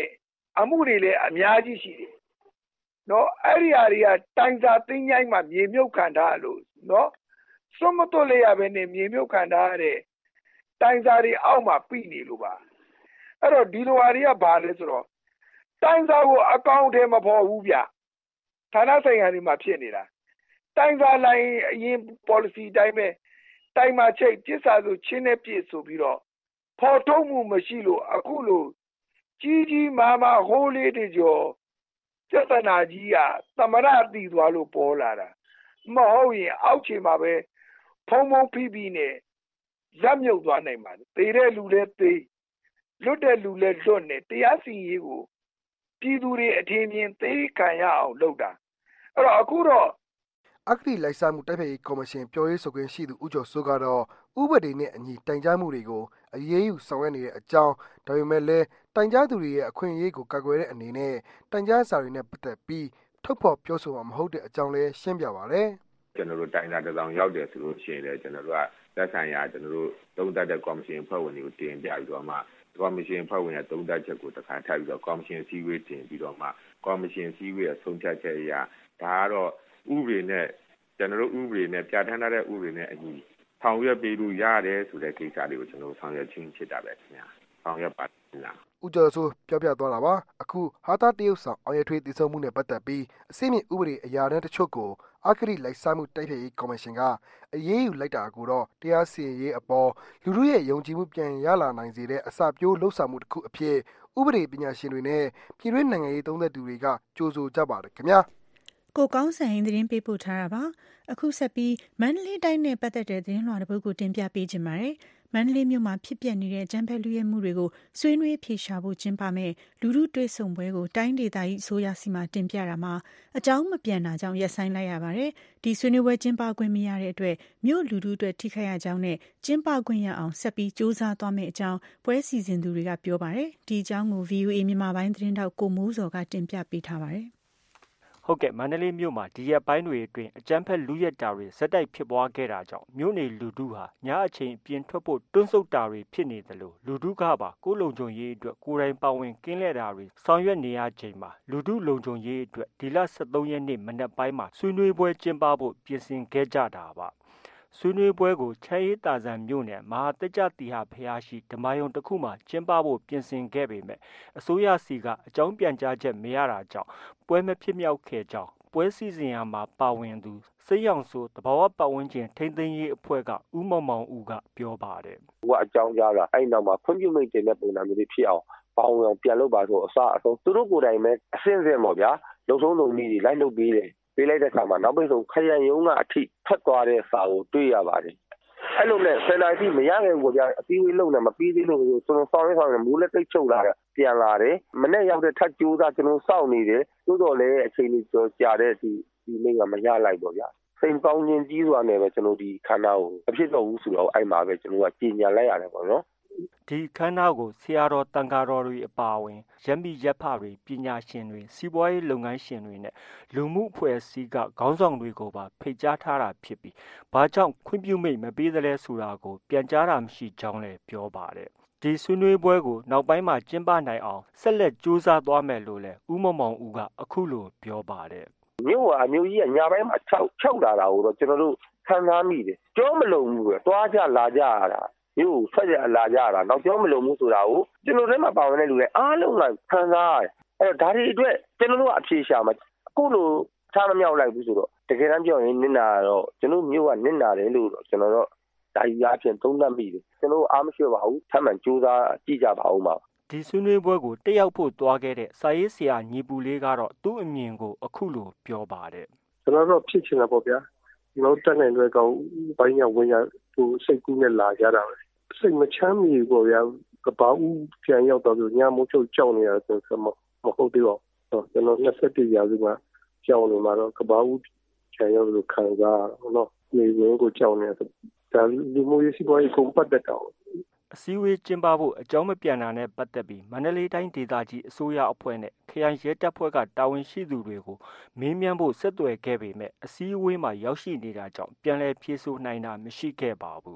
အမှုတွေလည်းအများကြီးရှိတယ်နော်အဲ့ဒီအရာတွေကတိုင်စာတင်းញိုင်းမှာမြေမြုပ်ခံထားလို့နော်စွတ်မတွလေရပဲနဲ့မြေမြုပ်ခံထားရတဲ့တိုင်စာတွေအောက်မှာပြိနေလို့ပါအဲ့တော့ဒီလိုအရာတွေကဘာလဲဆိုတော့တိုင်စာကိုအကောင့်ထဲမပေါ်ဘူးဗျဌာနဆိုင်ရာတွေမှာဖြစ်နေတာတိုင်စာလိုင်းအရင် policy တိုင်းပဲတိုင်မှာချိတ်ပြစ်စာဆိုချင်းနဲ့ပြစ်ဆိုပြီးတော့ဖော်ထုတ်မှုမရှိလို့အခုလိုကြီးကြီးမားမားဟိုးလေးတွေကျော်ပြဿနာကြီးကသမရတည်သွားလို့ပေါ်လာတာမဟုတ်ရင်အောက်ခြေမှာပဲဖုံဖုံဖိဖိနဲ့ရပ်မြုပ်သွားနိုင်ပါတယ်သေတဲ့လူလည်းသေလွတ်တဲ့လူလည်းလွတ်နေတရားစီရင်ရေးကိုပြည်သူတွေအထင်မြင်သိခံရအောင်လုပ်တာအဲ့တော့အခုတော့အဂတိလိုက်စားမှုတိုက်ဖျက်ရေးကော်မရှင်ပြောရေးဆိုခွင့်ရှိသူဦးကျော်စိုးကတော့ဥပဒေနဲ့အညီတိုင်ကြားမှုတွေကိုအရေးယူဆောင်ရွက်နေတဲ့အကြောင်းဒါပေမဲ့လည်းတိုင်ကြားသူတွေရဲ့အခွင့်အရေးကိုကာကွယ်တဲ့အနေနဲ့တိုင်ကြားစာတွေနဲ့ပတ်သက်ပြီးထုတ်ဖော်ပြောဆိုမှာမဟုတ်တဲ့အကြောင်းလည်းရှင်းပြပါတယ်ကျွန်တော်တို့တိုင်စာတစ်စောင်ရောက်တယ်ဆိုလို့ရှိရင်လည်းကျွန်တော်တို့ကသက်ဆိုင်ရာကျွန်တော်တို့သုံးသပ်တဲ့ကော်မရှင်ဖွဲ့ဝင်တွေကိုတင်ပြပြီးတော့မှကော်မရှင်ဖွဲ့ဝင်ရဲ့သုံးသပ်ချက်ကိုတစ်ခါထပ်ပြီးတော့ကော်မရှင်စည်းဝေးတင်ပြီးတော့မှကော်မရှင်စည်းဝေးရဲ့ဆုံးဖြတ်ချက်အရဒါကတော့ဥပဒေနဲ့ကျွန်တော်တို့ဥပဒေနဲ့ပြဋ္ဌာန်းထားတဲ့ဥပဒေနဲ့အညီဆောင်ရွက်ပေးလို့ရတယ်ဆိုတဲ့ကိစ္စတွေကိုကျွန်တော်ဆောင်ရွက်ချင်းဖြစ်တာပဲခင်ဗျာဆောင်ရွက်ပါလားဦးကျော်စိုးပြောပြသွားတာပါအခုဟာတာတရုတ်ဆောင်အောင်ရထွေးတည်ဆုံမှုနဲ့ပတ်သက်ပြီးအစိမ့်မြင့်ဥပဒေအရာတန်းတချို့ကိုအဂတိလိုက်စားမှုတိုက်ဖျက်ရေးကော်မရှင်ကအရေးယူလိုက်တာကိုတော့တရားစီရင်ရေးအပေါ်လူထုရဲ့ယုံကြည်မှုပြန်ရလာနိုင်စေတဲ့အစပြိုးလှုပ်ဆောင်မှုတစ်ခုအဖြစ်ဥပဒေပညာရှင်တွေနဲ့ပြည်တွင်းနိုင်ငံရေးသုံးသပ်သူတွေကကြိုဆိုကြပါတယ်ခင်ဗျာကိုကောင်းစံဟင်းသတင်းပေးပို့ထားတာပါအခုဆက်ပြီးမန္တလေးတိုင်းနဲ့ပတ်သက်တဲ့သတင်းလွှာတစ်ပုဒ်ကိုတင်ပြပေးခြင်းပါတယ်မန္တလေးမြို့မှာဖြစ်ပျက်နေတဲ့ကြမ်းဖက်လူရဲမှုတွေကိုဆွေးနွေးဖြေရှာဖို့ကျင်းပမဲ့လူထုတွေ့ဆုံပွဲကိုတိုင်းဒေသကြီးအစိုးရစီမံတင်ပြတာမှာအကြောင်းမပြန်တာကြောင့်ရပ်ဆိုင်းလိုက်ရပါတယ်ဒီဆွေးနွေးပွဲကျင်းပခွင့်မရတဲ့အတွက်မြို့လူထုအတွက်ထိခိုက်ရကြောင်းနဲ့ကျင်းပခွင့်ရအောင်ဆက်ပြီးစ조사သွားမယ့်အကြောင်းပွဲစီစဉ်သူတွေကပြောပါတယ်ဒီအကြောင်းကို ဗီအိုအေ မြန်မာပိုင်းသတင်းတောက်ကိုမိုးစော်ကတင်ပြပေးထားပါတယ်ဟုတ်ကဲ့မန္တလေးမြို့မှာဒီရက်ပိုင်းတွေအတွင်းအကြမ်းဖက်လူရက်တာတွေဇက်တိုက်ဖြစ်ပွားခဲ့တာကြောင့်မြို့နေလူထုဟာညအချိန်အပြင်ထွက်ဖို့တွန်းဆုတ်တာတွေဖြစ်နေသလိုလူထုကပါကိုယ်လုံခြုံရေးအတွက်ကိုယ်တိုင်ပါဝင်ကင်းလှည့်တာတွေဆောင်ရွက်နေရချိန်မှာလူထုလုံခြုံရေးအတွက်ဒီလဆယ့်သုံးရက်နေ့မနက်ပိုင်းမှာဆွေးနွေးပွဲကျင်းပဖို့ပြင်ဆင်ခဲ့ကြတာပါဆွေးနွေးပွဲကိုချမ်းရေးတာဆန်မြို့နယ်မဟာတကြတိဟဖျားရှိဓမ္မယုံတစ်ခုမှာကျင်းပဖို့ပြင်ဆင်ခဲ့ပေမဲ့အစိုးရစီကအကြောင်းပြန်ကြားချက်မရတာကြောင့်ပွဲမဖြစ်မြောက်ခဲ့ကြောင်းပွဲစီစဉ်ရာမှာပါဝင်သူစိတ်ရောင်ဆိုသဘာဝပတ်ဝန်းကျင်ထိန်းသိမ်းရေးအဖွဲ့ကဦးမောင်မောင်ဦးကပြောပါတယ်။ဟိုကအကြောင်းကြားတာအဲ့နောက်မှာဖွံ့ဖြိုးမိတ်တင်တဲ့ပုံစံမျိုးတွေဖြစ်အောင်ပေါင်းအောင်ပြန်လုပ်ပါဆိုအစအဆုံးသူတို့ကိုယ်တိုင်ပဲအစင်းစင်းပေါ့ဗျာလုံဆုံးလုံနည်းတွေလိုက်လုပ်ပေးတယ်ပေးလိုက်တဲ့အခါမှာနောက်ပိတ်ဆုံးခရိုင်ရုံးကအထိဖက်သွားတဲ့စာကိုတွေ့ရပါတယ်အဲ့လိုနဲ့ဆယ်နာရီမရခဲ့ဘူးဗျာအစည်းအဝေးလုပ်နေမပြီးသေးလို့ကျွန်တော်ဆောင်ရဆောင်ရမူလက်သိပ်ချုပ်လာတယ်ပြန်လာတယ်မနေ့ရောက်တဲ့ထပ်ကြိုးစားကျွန်တော်စောင့်နေတယ်တိုးတော်လည်းအချိန်ကြီးကြောကြာတဲ့ဒီဒီနေ့ကမရလိုက်တော့ဗျာစိန်ပေါင်းခြင်းကြီးစွာနဲ့ပဲကျွန်တော်ဒီခန္ဓာကိုအဖြစ်တော့ဘူးဆိုတော့အဲ့မှာပဲကျွန်တော်ကကြီးညာလိုက်ရတယ်ပေါ့နော်ဒီခန်းနာကိုဆရာတော်တန်ဃာတော်တွေအပါအဝင်ရက်မိရက်ဖတွေပညာရှင်တွေစီးပွားရေးလုပ်ငန်းရှင်တွေနဲ့လူမှုအဖွဲ့အစည်းကခေါင်းဆောင်တွေကိုပါဖိတ်ကြားထားတာဖြစ်ပြီးဘာကြောင့်ခွင့်ပြုမိတ်မပေးသလဲဆိုတာကိုပြန်ကြားတာမရှိကြောင်းလည်းပြောပါတယ်ဒီဆွေးနွေးပွဲကိုနောက်ပိုင်းမှာကျင်းပနိုင်အောင်ဆက်လက်ကြိုးစားသွားမယ်လို့လည်းဦးမောင်မောင်ဦးကအခုလိုပြောပါတယ်မြို့ကအမျိုးကြီးကညာဘက်မှာ၆၆လာတာကိုတော့ကျွန်တော်တို့ခံစားမိတယ်ကြောမလုံဘူးပဲတွားကြလာကြရတာမြို့ဆက်ရလာကြတာနောက်ကြောမလုံဘူးဆိုတာကိုကျွန်တော်တို့မှာပါဝင်တဲ့လူတွေအားလုံးကခံစားရတယ်အဲ့တော့ဒါတွေအတွက်ကျွန်တော်တို့ကအဖြေရှာမှာအခုလိုထားမမြောက်လိုက်ဘူးဆိုတော့တကယ်တမ်းပြောရင်နစ်နာတော့ကျွန်တော်မြို့ကနစ်နာတယ်လို့ကျွန်တော်တို့ဒါကြီးအဖြစ်သုံးသပ်မိတယ်ကျွန်တော်အားမရှိပါဘူးထပ်မံကြိုးစားကြည့်ကြပါဦးပါဒီဆွေးနွေးပွဲကိုတက်ရောက်ဖို့တွားခဲ့တဲ့စာရေးဆရာညီပူလေးကတော့သူ့အမြင်ကိုအခုလိုပြောပါတယ်ကျွန်တော်တို့ဖြစ်ချင်တာပေါ့ဗျာကျွန်တော်တက်နိုင်တဲ့ကောင်ဘိုင်းရဝင်ရသူစိတ်ကူးနဲ့လာကြတာပဲစိတ်မချမ်းမြေပေါ့ဗျာကပောက်ပြန်ရောက်တော့ညမိုးချုပ်ကြောက်နေရတယ်ဆိုတော့မဟုတ်သေးတော့ကျွန်တော်နှစ်ဆက်တည်းရာစုမှာကြောက်နေမှာတော့ကပောက်ပြန်ရောက်လို့ခံစားတော့နေဝင်ကိုကြောက်နေတယ်ဒါလူမျိုးရေးစီးပွားရေးကုန်ပတ်တဲ့တောင်အစည်းအဝေးကျင်းပဖို့အကြောင်းမပြန်တာနဲ့ပတ်သက်ပြီးမန္တလေးတိုင်းဒေသကြီးအစိုးရအဖွဲ့နဲ့ခရိုင်ရဲတပ်ဖွဲ့ကတာဝန်ရှိသူတွေကိုမေးမြန်းဖို့ဆက်သွယ်ခဲ့ပေမဲ့အစည်းအဝေးမှာရောက်ရှိနေတာကြောင့်ပြန်လည်ဖြေဆိုနိုင်တာမရှိခဲ့ပါဘူး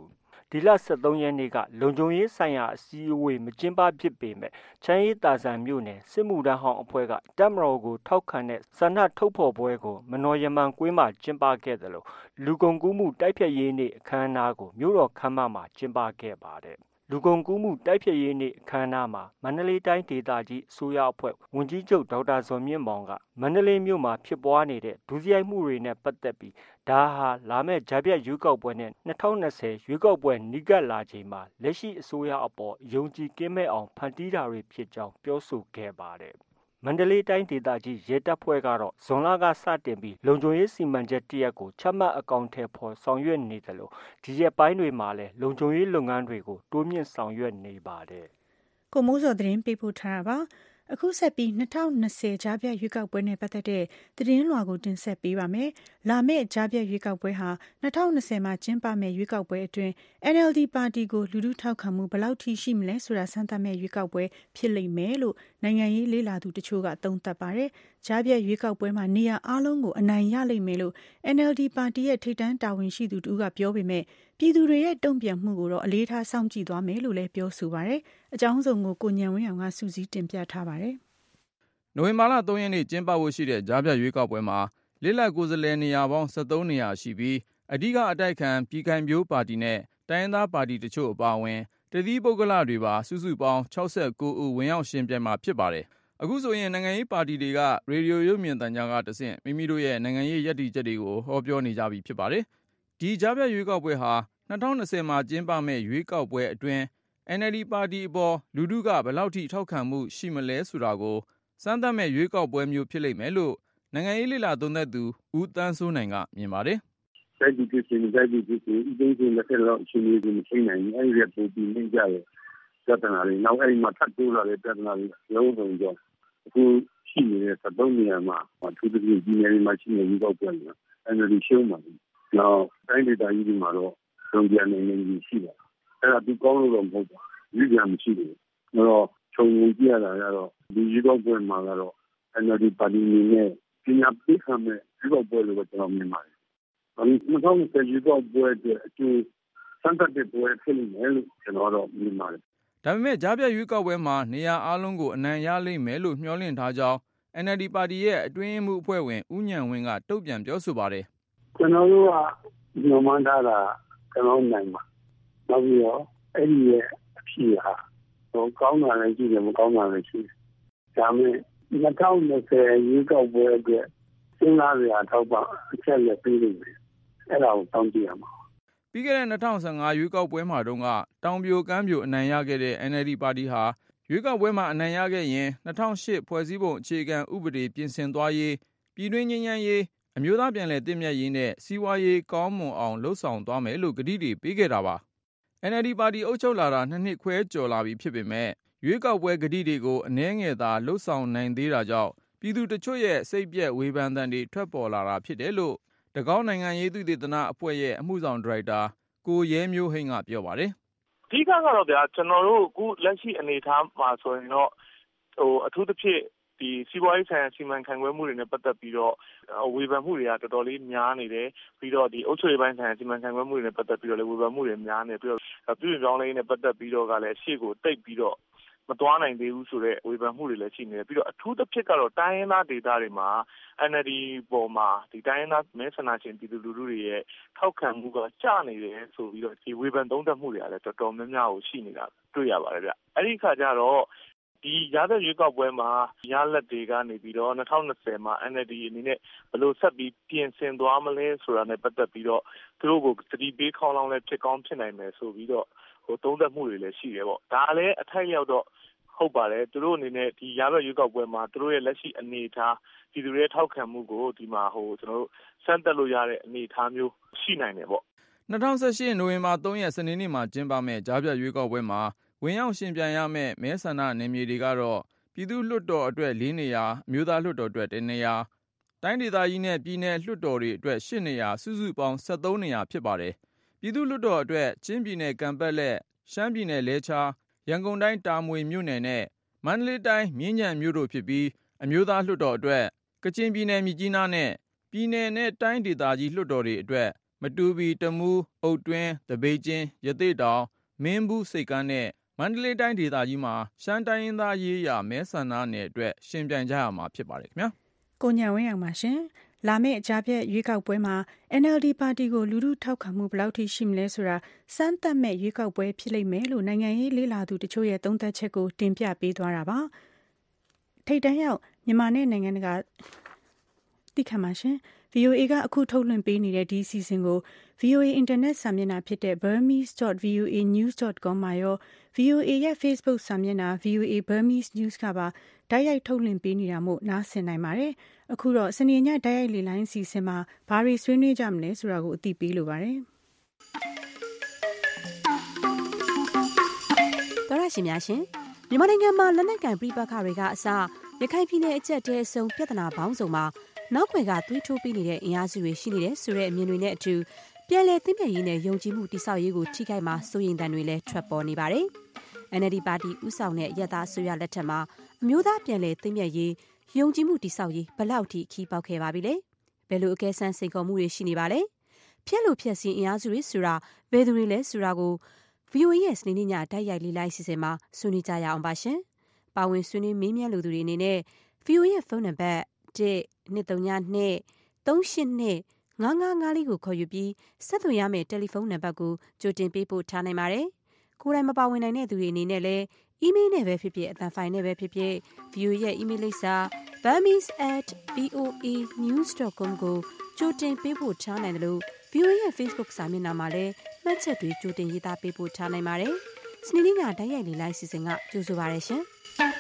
ဒီလ၁၃ရက်နေ့ကလုံခြုံရေးဆိုင်ရာအစည်းအဝေးမကျင်းပဖြစ်ပေမဲ့ချမ်းရေးသာဆန်မြို့နယ်စစ်မှုထမ်းဟောင်းအဖွဲ့ကတပ်မတော်ကိုထောက်ခံတဲ့ဆန္ဒထုတ်ဖော်ပွဲကိုမနော်ရမန်ကွင်းမှာကျင်းပခဲ့တယ်လို့လူကုန်ကူးမှုတိုက်ဖျက်ရေးနေ့အခမ်းအနားကိုမြို့တော်ခမ်းမမှာကျင်းပခဲ့ပါတယ်လူကုန်ကူးမှုတိုက်ဖျက်ရေးနေ့အခမ်းအနားမှာမန္တလေးတိုင်းဒေသကြီးအစိုးရအဖွဲ့ဝန်ကြီးချုပ်ဒေါက်တာဇော်မြင့်မောင်ကမန္တလေးမြို့မှာဖြစ်ပွားနေတဲ့ဒုစရိုက်မှုတွေနဲ့ပတ်သက်ပြီးဒါဟာလာမယ့်ကြားဖြတ်ရွေးကောက်ပွဲနဲ့၂၀၂၀ရွေးကောက်ပွဲနီးကပ်လာချိန်မှာလက်ရှိအစိုးရအပေါ်ယုံကြည်ကင်းမဲ့အောင်ဖန်တီးတာတွေဖြစ်ကြောင်းပြောဆိုခဲ့ပါတယ်မန္တလေးတိုင်းဒေသကြီးရဲတပ်ဖွဲ့ကတော့ဇွန်လကစတင်ပြီးလုံခြုံရေးစီမံချက်တရက်ကိုချမှတ်အကောင့်ထဲပေါ်ဆောင်ရွက်နေတယ်လို့ဒီရက်ပိုင်းတွေမှာလည်းလုံခြုံရေးလုပ်ငန်းတွေကိုတိုးမြင့်ဆောင်ရွက်နေပါတယ်။ကိုမိုးစောသတင်းပေးပို့ထားတာပါ။အခုဆက်ပြီး၂၀၂၀ကြားဖြတ်ရွေးကောက်ပွဲနဲ့ပတ်သက်တဲ့သတင်းလွှာကိုတင်ဆက်ပေးပါမယ်။လာမယ့်ကြားဖြတ်ရွေးကောက်ပွဲဟာ၂၀၂၀မှာကျင်းပမယ့်ရွေးကောက်ပွဲအတွင်း အန်အယ်လ်ဒီ ပါတီကိုလူထုထောက်ခံမှုဘယ်လောက်ထိရှိမလဲဆိုတာစမ်းသပ်မယ့်ရွေးကောက်ပွဲဖြစ်လိမ့်မယ်လို့နိုင်ငံရေးလေ့လာသူတချို့ကသုံးသပ်ပါတယ်။ကြားဖြတ်ရွေးကောက်ပွဲမှာနေရာအားလုံးကိုအနိုင်ရလိမ့်မယ်လို့ အန်အယ်လ်ဒီ ပါတီရဲ့ထိပ်တန်းတာဝန်ရှိသူတူကပြောပေမဲ့ပြည်သူတွေရဲ့တုံ့ပြန်မှုကိုတော့အလေးထားစောင့်ကြည့်သွားမယ်လို့လည်းပြောဆိုပါတယ်။အကြောင်းစုံကိုကိုညံဝင်းအောင်ကစူးစီးတင်ပြထားပါတယ်။နိုဝင်ဘာလ၃ရက်နေ့ကျင်းပဖို့ရှိတဲ့ကြားဖြတ်ရွေးကောက်ပွဲမှာလစ်လပ်ကိုယ်စားလှယ်နေရာပေါင်း၁၃နေရာရှိပြီးအဓိကအတိုက်ခံပြည်ခိုင်ဖြိုးပါတီနဲ့တိုင်းရင်းသားပါတီတချို့အပါအဝင်တသီးပုဂ္ဂလတွေပါစုစုပေါင်း၆၉ဦးဝင်ရောက်ရှင်ပြိုင်မှာဖြစ်ပါတယ်။အခုဆိုရင်နိုင်ငံရေးပါတီတွေကရေဒီယိုရုပ်မြင်သံကြားကတဆင့်မိမိတို့ရဲ့နိုင်ငံရေးရည်တည်ချက်တွေကိုဟောပြောနေကြပြီဖြစ်ပါတယ်။ဒီကြားဖြတ်ရွေးကောက်ပွဲဟာ၂၀၂၀မှာကျင်းပမယ့်ရွေးကောက်ပွဲအတွင်း အန်အယ်လ်ဒီ ပါတီအပေါ်လူထုကဘယ်လောက်ထိထောက်ခံမှုရှိမလဲဆိုတာကိုစမ်းသပ်မဲ့ရွေးကောက်ပွဲမျိုးဖြစ်လိမ့်မယ်လို့နိုင်ငံရေးလေ့လာသုံးသပ်သူဦးသန်းစိုးနိုင်ကမြင်ပါတယ်။တိုက်ပြီးဖြစ်စဉ်တိုက်ပြီးဖြစ်စဉ်အသေးစိတ်လက်ထက်တော့အချိန်ကြီးမချိန်နိုင်ဘူး။အဲဒီရပိုပြီးနေကြတယ်ပြဿနာတွေနောက်အဲဒီမှာထပ်တိုးလာတဲ့ပြဿနာတွေလုံးဝကြောင့်အခုရှိနေတဲ့သသုံးနေရာမှာအထူးသဖြင့်ဒီနေရာမှာရှိနေရွေးကောက်ပွဲတွေအန်အယ်လ်ဒီရှုံးမှာ။နောက်တိုင်းဒေသကြီးတွေမှာတော့လုံခြုံနေနေရှိတယ်။အဲ့ဒါဒီကောင်းလို့တော့မဟုတ်ပါဘူး။ဒီကမရှိဘူး။တော့ခြုံငုံကြည့်ရတာကတော့ဒီရွေးကောက်ပွဲမှာကတော့ အန်အယ်လ်ဒီ ပါတီနဲ့ပညာပေးခံမဲ့ရွေးကောက်ပွဲလို့ကျွန်တော်မြင်ပါတယ်။အခု၂၀၂၀ရွေးကောက်ပွဲအတွက်အကျိုးစံတက်တဲ့ပွဲဖြစ်နေတယ်လို့ကျွန်တော်တော့မြင်ပါတယ်။ဒါပေမဲ့ကြားဖြတ်ရွေးကောက်ပွဲမှာနေရာအားလုံးကိုအနိုင်ရလိမ့်မယ်လို့မျှော်လင့်ထားကြောင်း အန်အယ်လ်ဒီ ပါတီရဲ့အတွင်းရေးမှူးအဖွဲ့ဝင်ဦးဉာဏ်ဝင်းကတုံ့ပြန်ပြောဆိုပါတယ်။ကျွန်တော်တို့ကညွှန်မှန်းထားတာကျွန်တော်နိုင်ပါ။နောက်ပြီးတော့အဲ့ဒီရဲ့အဖြစ်ဟာဟိုကောင်းတာလည်းရှိတယ်မကောင်းတာလည်းရှိတယ်။ဒါမဲ့၂၀၂၀ရွေးကောက်ပွဲအတွက်စဉ်းစားစရာထောက်ပံ့အချက်လက်ပေးနေတယ်။အဲ့ဒါကိုတောင်းကြည့်ရမှာ။ပြီးခဲ့တဲ့၂၀၁၅ရွေးကောက်ပွဲမှာတုန်းကတောင်ပြိုကမ်းပြိုအနိုင်ရခဲ့တဲ့ အန်အယ်လ်ဒီ ပါတီဟာရွေးကောက်ပွဲမှာအနိုင်ရခဲ့ရင်၂၀၀၈ဖွဲ့စည်းပုံအခြေခံဥပဒေပြင်ဆင်သွားရေးပြည်တွင်းငြိမ်းချမ်းရေးအမျိုးသားပြန်လည်သင့်မြတ်ရေးနဲ့စီးပွားရေးကောင်းမွန်အောင်လှုပ်ဆောင်သွားမယ်လို့ကတိတွေပေးခဲ့တာပါ။ အန်အယ်လ်ဒီ ပါတီအုပ်ချုပ်လာတာနှစ်နှစ်ခွဲကျော်လာပြီဖြစ်ပေမဲ့ရွေးကောက်ပွဲကတိတွေကိုအနည်းငယ်သာလှုပ်ဆောင်နိုင်သေးတာကြောင့်ပြည်သူတချို့ရဲ့စိတ်ပြက်ဝေဖန်သံတွေထွက်ပေါ်လာတာဖြစ်တယ်လို့တကောင်းနိုင်ငံရေးသုတေသနအဖွဲ့ရဲ့အမှုဆောင်ဒါရိုက်တာကိုရဲမျိုးဟိန်းကပြောပါတယ်။အဓိကကတော့ဗျာကျွန်တော်တို့အခုလက်ရှိအနေအထားမှာဆိုရင်တော့ဟိုအထူးသဖြင့်ဒီစီးပွားရေးဆိုင်ရာစီမံခန့်ခွဲမှုတွေနဲ့ပတ်သက်ပြီးတော့ဝေဖန်မှုတွေကတော်တော်လေးများနေတယ်ပြီးတော့ဒီအုပ်ချုပ်ရေးပိုင်းဆိုင်ရာစီမံခန့်ခွဲမှုတွေနဲ့ပတ်သက်ပြီးတော့လည်းဝေဖန်မှုတွေများနေပြီးတော့ပြည်ပြောင်းလဲနဲ့ပတ်သက်ပြီးတော့ကလည်းရှေ့ကိုတိတ်ပြီးတော့မသွားနိုင်သေးဘူးဆိုတော့ဝေဖန်မှုတွေလည်းရှိနေတယ်ပြီးတော့အထူးသဖြင့်ကတော့တိုင်းရင်းသားဒေသတွေမှာ အန်အယ်လ်ဒီ ပေါ်မှာဒီတိုင်းရင်းသားမဲဆန္ဒရှင်ပြည်သူလူထုတွေရဲ့ထောက်ခံမှုကကျနေတယ်ဆိုပြီးတော့ဒီဝေဖန်သုံးသပ်မှုတွေကလည်းတော်တော်များများကိုရှိနေတာတွေ့ရပါတယ်ဗျအဲ့ဒီခါကျတော့ဒီရတဲ့ရွေးကောက်ပွဲမှာရလက်တွေကနေပြီးတော့၂၀၂၀မှာ အန်အယ်လ်ဒီ အနေနဲ့ဘယ်လိုဆက်ပြီးပြင်ဆင်သွားမလဲဆိုတာနဲ့ပတ်သက်ပြီးတော့သူတို့ကိုသတိပေးခေါင်းလောင်းလည်းဖြစ်ကောင်းဖြစ်နိုင်မယ်ဆိုပြီးတော့ဟိုသုံးသပ်မှုတွေလည်းရှိတယ်ပေါ့ဒါလည်းအထိုက်ရောက်တော့ဟုတ်ပါတယ်သူတို့အနေနဲ့ဒီရတဲ့ရွေးကောက်ပွဲမှာသူတို့ရဲ့လက်ရှိအနေအထားဒီသူတွေထောက်ခံမှုကိုဒီမှာဟိုကျွန်တော်တို့စမ်းသပ်လို့ရတဲ့အနေအထားမျိုးရှိနိုင်တယ်ပေါ့၂၀၁၈နိုဝင်ဘာ၃ရက်စနေနေ့မှာကျင်းပမယ့်ကြားဖြတ်ရွေးကောက်ပွဲမှာဝင်ရောက်ရှင်ပြိုင်ရမယ့်မဲဆန္ဒနယ်မြေတွေကတော့ပြည်သူ့လွှတ်တော်အတွက်၄နေရာအမျိုးသားလွှတ်တော်အတွက်၁နေရာတိုင်းဒေသကြီးနဲ့ပြည်နယ်လွှတ်တော်တွေအတွက်၈နေရာစုစုပေါင်း၁၃နေရာဖြစ်ပါတယ်ပြည်သူ့လွှတ်တော်အတွက်ချင်းပြည်နယ်ကံပက်လက်ရှမ်းပြည်နယ်လဲချားရန်ကုန်တိုင်းတာမွေမြို့နယ်နဲ့မန္တလေးတိုင်းမြင်းခြံမြို့တို့ဖြစ်ပြီးအမျိုးသားလွှတ်တော်အတွက်ကချင်ပြည်နယ်မြစ်ကြီးနားနဲ့ပြည်နယ်နဲ့တိုင်းဒေသကြီးလွှတ်တော်တွေအတွက်မတူပီတမူးအုတ်တွင်းတပိတ်ချင်းရသေ့တောင်မင်းဘူးစိတ်ကန်းနဲ့မန္တလေးတိုင်းဒေသကြီးမှာရှမ်းတိုင်းရင်းသားရေးရာမဲဆန္ဒနယ်အတွက်ရှင်ပြိုင်ကြရမှာဖြစ်ပါတယ်ခင်ဗျာကိုညံဝင်းအောင်ပါရှင်လာမယ့်အကြပြည့်ရွေးကောက်ပွဲမှာ N L D ပါတီကိုလူထုထောက်ခံမှုဘယ်လောက်ထိရှိမလဲဆိုတာစမ်းသပ်မဲ့ရွေးကောက်ပွဲဖြစ်လိမ့်မယ်လို့နိုင်ငံရေးလေ့လာသူတချို့ရဲ့သုံးသပ်ချက်ကိုတင်ပြပေးသွားတာပါထိပ်တန်းရောက်မြန်မာနဲ့နိုင်ငံတကာတိခါမှရှင် V O A ကအခုထုတ်လွှင့်ပေးနေတဲ့ဒီစီစဉ်ကို V O A အင်တာနက်စာမျက်နှာဖြစ်တဲ့ burmese dot v o a news dot com မှာရော V O A ရဲ့ Facebook စာမျက်နှာ V O A Burmese News ကပါတိုက်ရိုက်ထုတ်လွှင့်ပေးနေတာမို့နားဆင်နိုင်ပါတယ်။အခုတော့စနေညတိုက်ရိုက်လေလိုင်းစီစဉ်မှာဘာတွေဆွေးနွေးကြမလဲဆိုတာကိုအသိပေးလိုပါတယ်။သောရရှိများရှင်မြန်မာနိုင်ငံမှာလက်နက်ကန်ပြပခါတွေကအစရခိုင်ပြည်နယ်အကျက်တဲအစုံပြဿနာပေါင်းစုံမှာနောက်ွယ်ကသွေးထိုးပေးနေတဲ့အင်အားစုတွေရှိနေတယ်ဆိုတဲ့အမြင်တွေနဲ့အတူပြည်လဲသိမြတ်ရေးနဲ့ယုံကြည်မှုတိဆောက်ရေးကိုထိခိုက်မှာစိုးရိမ်တန်တွေလည်းထွက်ပေါ်နေပါတယ်။ N L D ပါတီဥဆောင်တဲ့ရက်သားအစိုးရလက်ထက်မှာအမျိုးသားပြည်လဲသိမြတ်ရေးယုံကြည်မှုတိဆောက်ရေးဘလောက်ထိခီးပေါက်ခဲ့ပါပြီလဲ။ဘယ်လိုအကဲဆန်းစိန်ခေါ်မှုတွေရှိနေပါလဲ။ဖြစ်လို့ဖြစ်စင်းအင်အားစုတွေဆိုတာဘယ်သူတွေလဲဆိုတာကို V O A ရဲ့စနေနေ့ညတိုက်ရိုက်လေ့လာစီစဉ်မှာဆွေးနွေးကြရအောင်ပါရှင်။ပါဝင်ဆွေးနွေးမေးမြန်းလူသူတွေအနေနဲ့ V O A ရဲ့ဖုန်းနံပါတ်တစ်နှစ်သုံးညနှစ်သုံးရှစ်နှစ်ငါးငါးငါးလေးကိုခေါ်ယူပြီးဆက်သွယ်ရမယ့်တယ်လီဖုန်းနံပါတ်ကိုကြိုတင်ပေးပို့ထားနိုင်ပါတယ်။ကိုယ်တိုင်မပါဝင်နိုင်တဲ့သူတွေအနေနဲ့လည်းအီးမေးလ်နဲ့ပဲဖြစ်ဖြစ်အသံဖိုင်နဲ့ပဲဖြစ်ဖြစ် V O A ရဲ့အီးမေးလ်လိပ်စာ burmese at v o a news dot com ကိုကြိုတင်ပေးပို့ထားနိုင်တယ်လို့ V O A ရဲ့ Facebook စာမျက်နှာမှာလည်းမှတ်ချက်တွေကြိုတင်ရေးသားပေးပို့ထားနိုင်ပါတယ်။စနေနေ့ညတိုက်ရိုက်လေ့လာစီစဉ်ကကြိုဆိုပါရရှင်။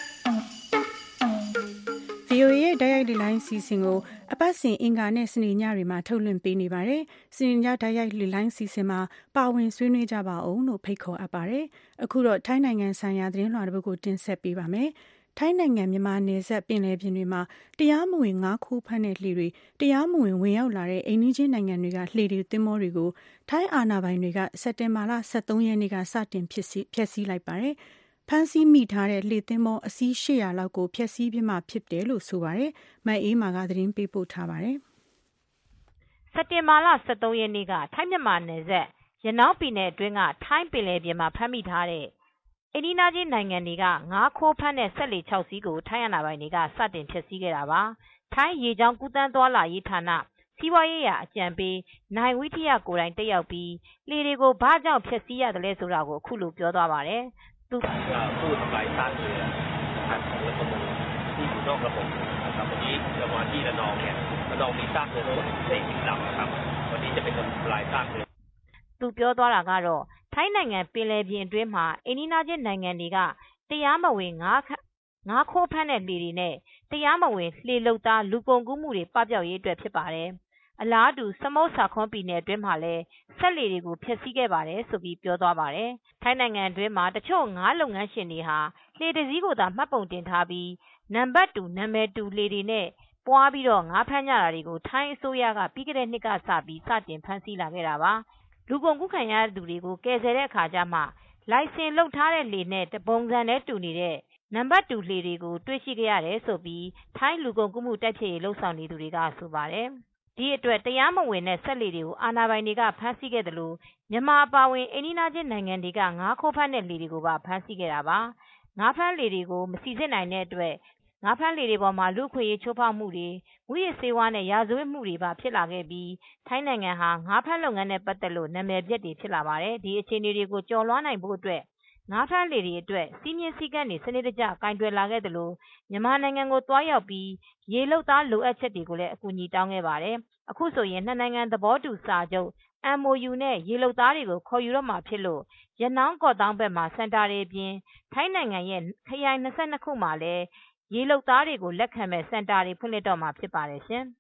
V O A ရဲ့တိုက်ရိုက်လေ့လာစီစဉ်ကိုအပတ်စဉ်အင်္ဂါနဲ့စနေညတွေမှာထုတ်လွှင့်ပေးနေပါတယ်။စနေညတိုက်ရိုက်လေ့လာစီစဉ်မှာပါဝင်ဆွေးနွေးကြပါအောင်လို့ဖိတ်ခေါ်အပ်ပါတယ်။အခုတော့ထိုင်းနိုင်ငံဆိုင်ရာသတင်းလွှာတစ်ပုဒ်ကိုတင်ဆက်ပေးပါမယ်။ထိုင်းနိုင်ငံမြန်မာနယ်စပ်ပင်လယ်ပြင်တွေမှာတရားမဝင်ငါးခိုးဖမ်းတဲ့လှေတွေတရားမဝင်ဝင်ရောက်လာတဲ့အိမ်နီးချင်းနိုင်ငံတွေကလှေတွေသင်္ဘောတွေကိုထိုင်းအာဏာပိုင်တွေကစက်တင်ဘာလ၁၃ရက်နေ့ကစတင်ဖြစ်စီဖျက်ဆီးလိုက်ပါတယ်။ဖမ်းဆီးမိထားတဲ့လှေသင်္ဘောအစီး၈၀၀လောက်ကိုဖျက်ဆီးပြမှဖြစ်တယ်လို့ဆိုပါတယ်။မအေးမာကသတင်းပေးပို့ထားပါတယ်။စက်တင်ဘာလ၁၃ရက်နေ့ကထိုင်းမြန်မာနယ်စပ်ရနောင်းပြည်နယ်အတွင်းကထိုင်းပင်လယ်ပြင်မှာဖမ်းမိထားတဲ့အိန္ဒိယချင်းနိုင်ငံတွေကငါးခိုးဖမ်းတဲ့စက်လှေ၆စီးကိုထိုင်းအာဏာပိုင်တွေကစတင်ဖျက်ဆီးခဲ့တာပါ။ထိုင်းရေကြောင်းကူးသန်းသွားလာရေးဌာနစီးပွားရေးရာအကြံပေးနိုင်ဝိထယကိုယ်တိုင်တက်ရောက်ပြီးလှေတွေကိုဘာကြောင့်ဖျက်ဆီးရတယ်လဲဆိုတာကိုအခုလိုပြောသွားပါတယ်။သူพูดทำลายซากเรือนะครับของเรือประมงที่อยู่นอกระบบนะครับวันนี้เรามาที่ระนองเนี่ยระนองมีซากเรือทั้งหมดสี่สิบลำนะครับวันนี้จะเป็นคนทำลายซากเรือသူပြောသွားတာကတော့ထိုင်းနိုင်ငံပင်လယ်ပြင်အတွင်းမှာအိန္ဒိယချင်းနိုင်ငံတွေကတရားမဝင်ငါးငါးခိုးဖမ်းတဲ့လှေတွေနဲ့တရားမဝင်လှေလုပ်သားလူကုန်ကူးမှုတွေပပျောက်ရေးအတွက်ဖြစ်ပါတယ်။အလားတူစမုတ်ဆာခွန်ပြည်နယ်အတွင်းမှာလည်းဆက်လှေတွေကိုဖျက်ဆီးခဲ့ပါတယ်ဆိုပြီးပြောသွားပါတယ်။ထိုင်းနိုင်ငံအတွင်းမှာတချို့ငါးလုပ်ငန်းရှင်တွေဟာလှေတစ်စီးကိုသာမှတ်ပုံတင်ထားပြီးနံပါတ်တူနာမည်တူလှေတွေနဲ့ပွားပြီးတော့ငါးဖမ်းကြတာတွေကိုထိုင်းအစိုးရကပြီးခဲ့တဲ့နှစ်ကစပြီးစတင်ဖမ်းဆီးလာခဲ့တာပါ။လူကုန်ကူးခံရတဲ့သူတွေကိုကယ်ဆယ်တဲ့အခါကျမှလိုင်စင်လုပ်ထားတဲ့လှေနဲ့တပုံစံနဲ့တူနေတဲ့နံပါတ်တူလှေတွေကိုတွေ့ရှိခဲ့ရတယ်ဆိုပြီးထိုင်းလူကုန်ကူးမှုတိုက်ဖျက်ရေးလှုပ်ဆောင်နေသူတွေကဆိုပါတယ်။ဒီအတွက်တရားမဝင်တဲ့ဆက်လှေတွေကိုအာဏာပိုင်တွေကဖမ်းဆီးခဲ့တယ်လို့မြန်မာအပါအဝင်အိန္ဒိယချင်းနိုင်ငံတွေကငါးခိုးဖမ်းတဲ့လှေတွေကိုပါဖမ်းဆီးခဲ့တာပါငါးဖမ်းလှေတွေကိုမစီစစ်နိုင်တဲ့အတွက်ငါးဖမ်းလှေတွေပေါ်မှာလူခွေရေးချိုးဖောက်မှုတွေငွေရစေဝါနဲ့ရာဇဝတ်မှုတွေပါဖြစ်လာခဲ့ပြီးထိုင်းနိုင်ငံဟာငါးဖမ်းလုပ်ငန်းနဲ့ပတ်သက်လို့နာမည်ပြက်တွေဖြစ်လာပါတယ်ဒီအခြေအနေတွေကိုကျော်လွှားနိုင်ဖို့အတွက်ငါးဖမ်းလှေတွေအတွက်စီးမြင့်စည်းကမ်းတွေစနစ်တကျကင်တွယ်လာခဲ့တယ်လို့မြန်မာနိုင်ငံကိုတွားရောက်ပြီးရေလုပ်သားလိုအပ်ချက်တွေကိုလည်းအကူအညီတောင်းခဲ့ပါတယ်အခုဆိုရင်နှစ်နိုင်ငံသဘောတူစာချုပ် M O U နဲ့ရေလုပ်သားတွေကိုခေါ်ယူတော့မှာဖြစ်လို့ရနောင်းကော့တောင်းဘက်မှာစင်တာတွေအပြင်ထိုင်းနိုင်ငံရဲ့ခရိုင်၂၂ခုမှာလည်းရေလုပ်သားတွေကိုလက်ခံမဲ့စင်တာတွေဖွင့်လှစ်တော့မှာဖြစ်ပါတယ်ရှင်။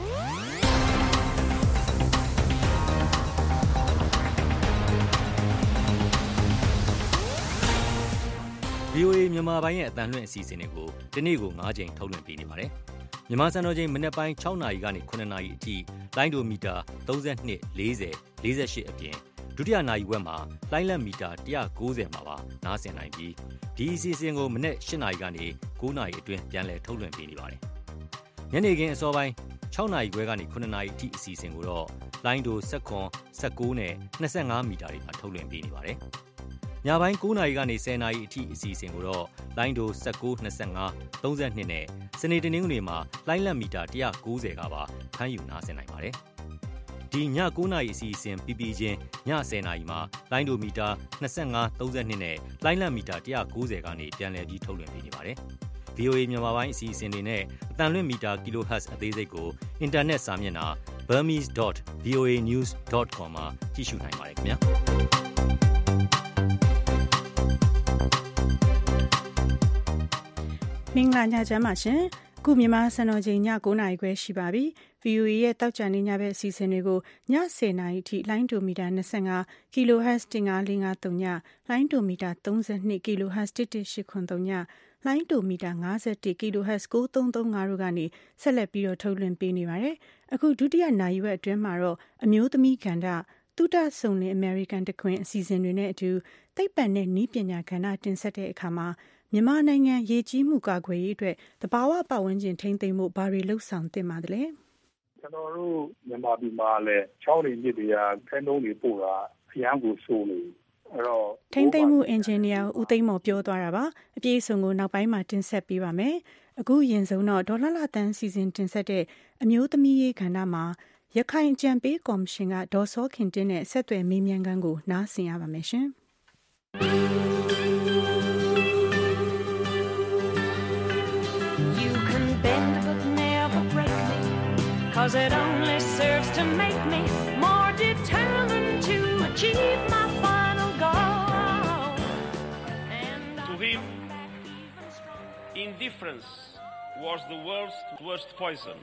V O A မြန်မာပိုင်းရဲ့အသံလွှင့်အစီအစဉ်တွေကိုဒီနေ့ကို၅ကြိမ်ထုတ်လွှင့်ပေးနေပါတယ်။မြန်မာစံတော်ချိန်မနက်ပိုင်း၆နာရီကနေ၇နာရီအထိလိုင်းဒိုမီတာ၃၂ ၄၀ ၄၈အပြင်ဒုတိယနာရီဝက်မှာလိုင်းလက်မီတာ၁၉၀မှာပါနားဆင်နိုင်ပြီးဒီအစီအစဉ်ကိုမနက်၈နာရီကနေ၉နာရီအတွင်းပြန်လည်ထုတ်လွှင့်ပေးနေပါတယ်။ညနေခင်းအစောပိုင်း၆နာရီခွဲကနေ၇နာရီအထိအစီအစဉ်ကိုတော့လိုင်းဒို ၁၇, ၁၉နဲ့၂၅မီတာတွေမှာထုတ်လွှင့်ပေးနေပါတယ်။ညပိုင်း၉နာရီကနေ၁၀နာရီအထိအစီအစဉ်ကိုတော့လိုင်းဒို ၁၉, ၂၅, ၃၂နဲ့စနေတနင်္ဂနွေမှာလိုင်းလံမီတာ၁၉၀ကပါဖမ်းယူနားဆင်နိုင်ပါတယ်။ဒီည၉နာရီအစီအစဉ်ပြီးပြီးချင်းည၁၀နာရီမှာလိုင်းဒိုမီတာ၂၅, ၃၂နဲ့လိုင်းလံမီတာ၁၉၀ကနေပြန်လည်ပြီးထုတ်လွှင့်ပေးနေပါတယ်။ဗွီအိုအေ မြန်မာပိုင်းအစီအစဉ်တွေနဲ့အသံလွှင့်မီတာ kilohertz အသေးစိတ်ကိုအင်တာနက်စာမျက်နှာ burmese dot v o a news dot com မှာကြည့်ရှုနိုင်ပါတယ်ခင်ဗျာမင်္ဂလာညချမ်းပါရှင်ခုမြန်မာစံတော်ချိန်ည၉နာရီခွဲရှိပါပြီ ဗီအိုအေ ရဲ့တောက်ကြနေညဘက်အစီအစဉ်တွေကိုည၁၀နာရီအထိလိုင်းဒိုမီတာ၂၅ kilohertz ၁၅၄၅၃ညလိုင်းဒိုမီတာ၃၂ kilohertz ၁၁၈၇၃ညလိုင်းဒိုမီတာ၅၁ kilohertz ၉၃၃၅တို့ကနေဆက်လက်ပြီးတော့ထုတ်လွှင့်ပေးနေပါတယ်အခုဒုတိယနာရီဝက်အတွင်းမှာတော့အမျိုးသမီးကဏ္ဍသုတဆုံလင်အမေရိကန်တခွင်အစီအစဉ်တွေနဲ့အတူသိပ္ပံနဲ့နည်းပညာကဏ္ဍတင်ဆက်တဲ့အခါမှာမြန်မာနိုင်ငံရေကြီးမှုကာကွယ်ရေးအတွက်သဘာဝပတ်ဝန်းကျင်ထိန်းသိမ်းမှုဘာတွေလှုပ်ဆောင်သင့်ပါသလဲကျွန်တော်တို့မြန်မာပြည်မှာလည်းချောင်းတွေမြစ်တွေကဖဲနှုံးတွေပို့တာအရန်ကိုဆိုးနေအဲ့တော့ထိန်းသိမ်းမှုအင်ဂျင်နီယာဦးသိန်းမော်ပြောသွားတာပါအပြည့်အစုံကိုနောက်ပိုင်းမှာတင်ဆက်ပေးပါမယ်အခုရင်ဆုံးတော့ဒေါ်လာလာတန်းစီစဉ်တင်ဆက်တဲ့အမျိုးသမီးရေးကဏ္ဍမှာရခိုင်အကြံပေးကော်မရှင်ကဒေါ်စောခင်တင်းနဲ့ဆက်သွယ်မေးမြန်းခန်းကိုနားဆင်ရပါမယ်ရှင် 'Cause it only serves to make me more determined to achieve my final goal. And to him, indifference was the world's worst poison.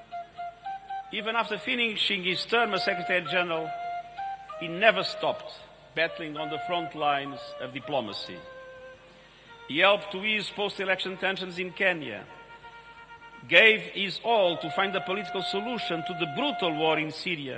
Even after finishing his term as Secretary General, he never stopped battling on the front lines of diplomacy. He helped to ease post-election tensions in Kenya, gave his all to find a political solution to the brutal war in Syria,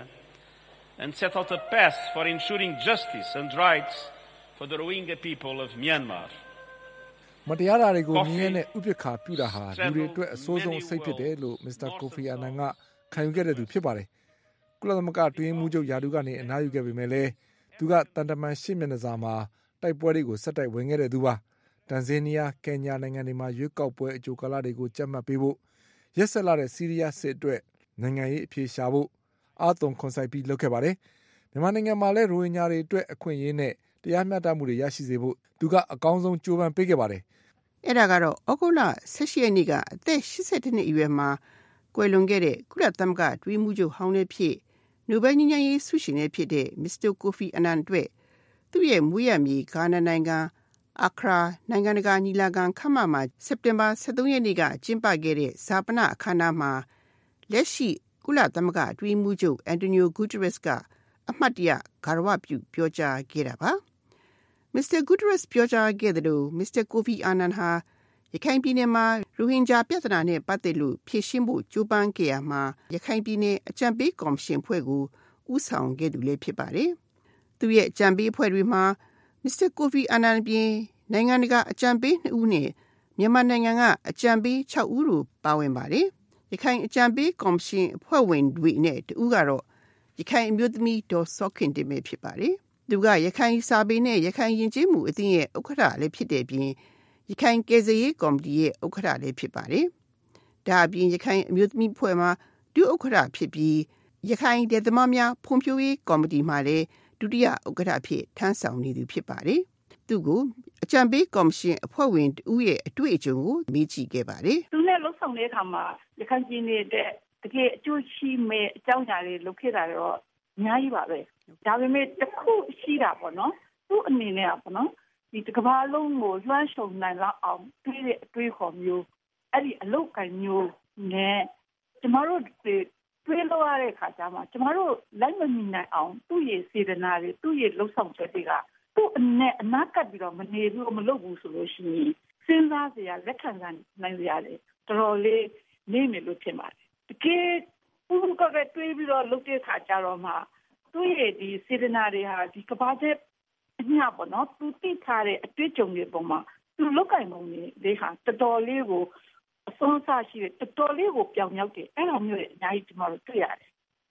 and set out a path for ensuring justice and rights for the Rohingya people of Myanmar. မတရားတာတွေကိုမြင်နဲ့ဥပက္ခပြုတာဟာလူတွေအတွက်အဆိုးဆုံးစိတ်ဖြစ်တယ်လို့မစ္စတာကိုဖီအာနန်ကခံယူခဲ့တဲ့သူဖြစ်ပါတယ်။ကုလသမဂ္ဂတွင်းမှုချုပ်ယာဒူကနေအနားယူခဲ့ပေမဲ့လည်းသူကတန်တမန်ရှစ်မျက်နှာစာမှာတိုက်ပွဲတွေကိုဆက်တိုက်ဝင်ခဲ့တဲ့သူပါ။တန်ဇေးနီးယား၊ကင်ညာနိုင်ငံတွေမှာရွေးကောက်ပွဲအကြိုကာလတွေကိုကြက်မှတ်ပေးဖို့ရက်ဆက်လာတဲ့စီးရီးယားစစ်အတွက်နိုင်ငံရေးအပြေရှာဖို့အာသွန်ခွန်ဆိုင်ပြီးလုပ်ခဲ့ပါတယ်။မြန်မာနိုင်ငံမှာလည်းရိုဟင်ဂျာတွေအတွက်အခွင့်အရေးနဲ့တရားမျှတမှုတွေရရှိစေဖို့သူကအကောင်းဆုံးကြိုးပမ်းပေးခဲ့ပါတယ်။အဲ့ဒါကတော့ဩဂုတ်လ၁၈ရက်နေ့ကအသက်၈၁နှစ်အရွယ်မှာကွယ်လွန်ခဲ့တဲ့ကုလသမဂ္ဂတွင်းမှုချုပ်ဟောင်းလည်းဖြစ်နိုဘယ်ငြိမ်းချမ်းရေးဆုရှင်လည်းဖြစ်တဲ့မစ္စတာကိုဖီအာနန်အတွက်သူ့ရဲ့မွေးရမြေဂါနာနိုင်ငံအခရာနိုင်ငံတကာညီလာခံခမ်းမမှာစက်တင်ဘာ၁၃ရက်နေ့ကကျင်းပခဲ့တဲ့ဇာပနအခမ်းအနားမှာလက်ရှိကုလသမဂ္ဂအတွင်းမှုချုပ်အန်တိုနီယိုဂူတရက်စ်ကအမှတ်တရဂါရဝပြုပြောကြားခဲ့တာပါမစ္စတာဂူတရက်စ်ပြောကြားခဲ့တယ်လို့မစ္စတာကိုဖီအာနန်ဟာရခိုင်ပြည်နယ်မှာရိုဟင်ဂျာပြဿနာနဲ့ပတ်သက်လို့ဖြေရှင်းဖို့ကြိုးပမ်းခဲ့ရမှာရခိုင်ပြည်နယ်အကြံပေးကော်မရှင်ဖွဲ့ကိုဦးဆောင်ခဲ့သူလည်းဖြစ်ပါတယ်သူရဲ့အကြံပေးအဖွဲ့တွေမှာမစ္စတာကိုဖီအာနန်ပြင်နိုင်ငံတကာအကြံပေးနှစ်ဦးနဲ့မြန်မာနိုင်ငံကအကြံပေး၆ဦးတို့ပါဝင်ပါတယ်။ရခိုင်အကြံပေးကော်မရှင်အဖွဲ့ဝင်တွေနဲ့တဦးကတော့ရခိုင်အမျိုးသမီးဒေါ်စောခင်တင်ပဲဖြစ်ပါတယ်။သူကရခိုင်စာပေနဲ့ရခိုင်ယဉ်ကျေးမှုအသင်းရဲ့ဥက္ကဋ္ဌလည်းဖြစ်တဲ့ပြင်ရခိုင်ကယ်ဆယ်ရေးကော်မတီရဲ့ဥက္ကဋ္ဌလည်းဖြစ်ပါတယ်။ဒါအပြင်ရခိုင်အမျိုးသမီးအဖွဲ့မှာဒုဥက္ကဋ္ဌဖြစ်ပြီးရခိုင်ဒေသမားများဖွံ့ဖြိုးရေးကော်မတီမှာလည်းဒုတိယဥက္ကဋ္ဌဖြစ်ထမ်းဆောင်နေသူဖြစ်ပါတယ်။သူကအကြံပေးကော်မရှင်အဖွဲ့ဝင်တူရဲ့အတွေ့အကြုံကိုမေးကြည့်ခဲ့ပါတယ်။သူနဲ့လှုပ်ဆောင်တဲ့အခါမှာရခိုင်ပြည်နယ်တဲ့တကယ်အကျိုးရှိမဲ့အကြောင်းအရာတွေလုပ်ခဲ့တာတော့အများကြီးပါပဲ။ဒါပေမဲ့တစ်ခုရှိတာပေါ့နော်။သူ့အနေနဲ့ကပေါ့နော်ဒီတစ်ကမ္ဘာလုံးကိုလွှမ်းခြုံနိုင်လောက်အောင်တွေးတဲ့အတွေးခေါ်မျိုးအဲ့ဒီအလုပ်ကိုင်မျိုးနဲ့ကျမတို့တွေးလို့ရတဲ့အခါကျမှကျမတို့လိုက်မမိနိုင်အောင်သူ့ရဲ့စေတနာတွေသူ့ရဲ့လှုပ်ဆောင်ချက်တွေကသူ့နဲ့အနာကပ်ပြီးတော့မနေဘူးမလုပ်ဘူးဆိုလို့ရှိရင်စဉ်းစားစရာလက်ခံနိုင်စရာတွေတော်တော်လေးနေမယ်လို့ထင်ပါတယ်တကယ်ဘုံကပဲတွေးပြီးတော့လုပ်တဲ့အခါကျတော့မှသူ့ရဲ့ဒီစေတနာတွေဟာဒီကဘာတဲ့အညာပေါ့နော်သူသိထားတဲ့အတွေ့အကြုံတွေပုံမှာသူလောက်ကင်ပုံတွေဟာတော်တော်လေးကိုအစွမ်းစားရှိတယ်တော်တော်လေးကိုပြောင်မြောက်တယ်အဲ့လိုမျိုးအများကြီးကျွန်တော်တို့တွေ့ရတယ်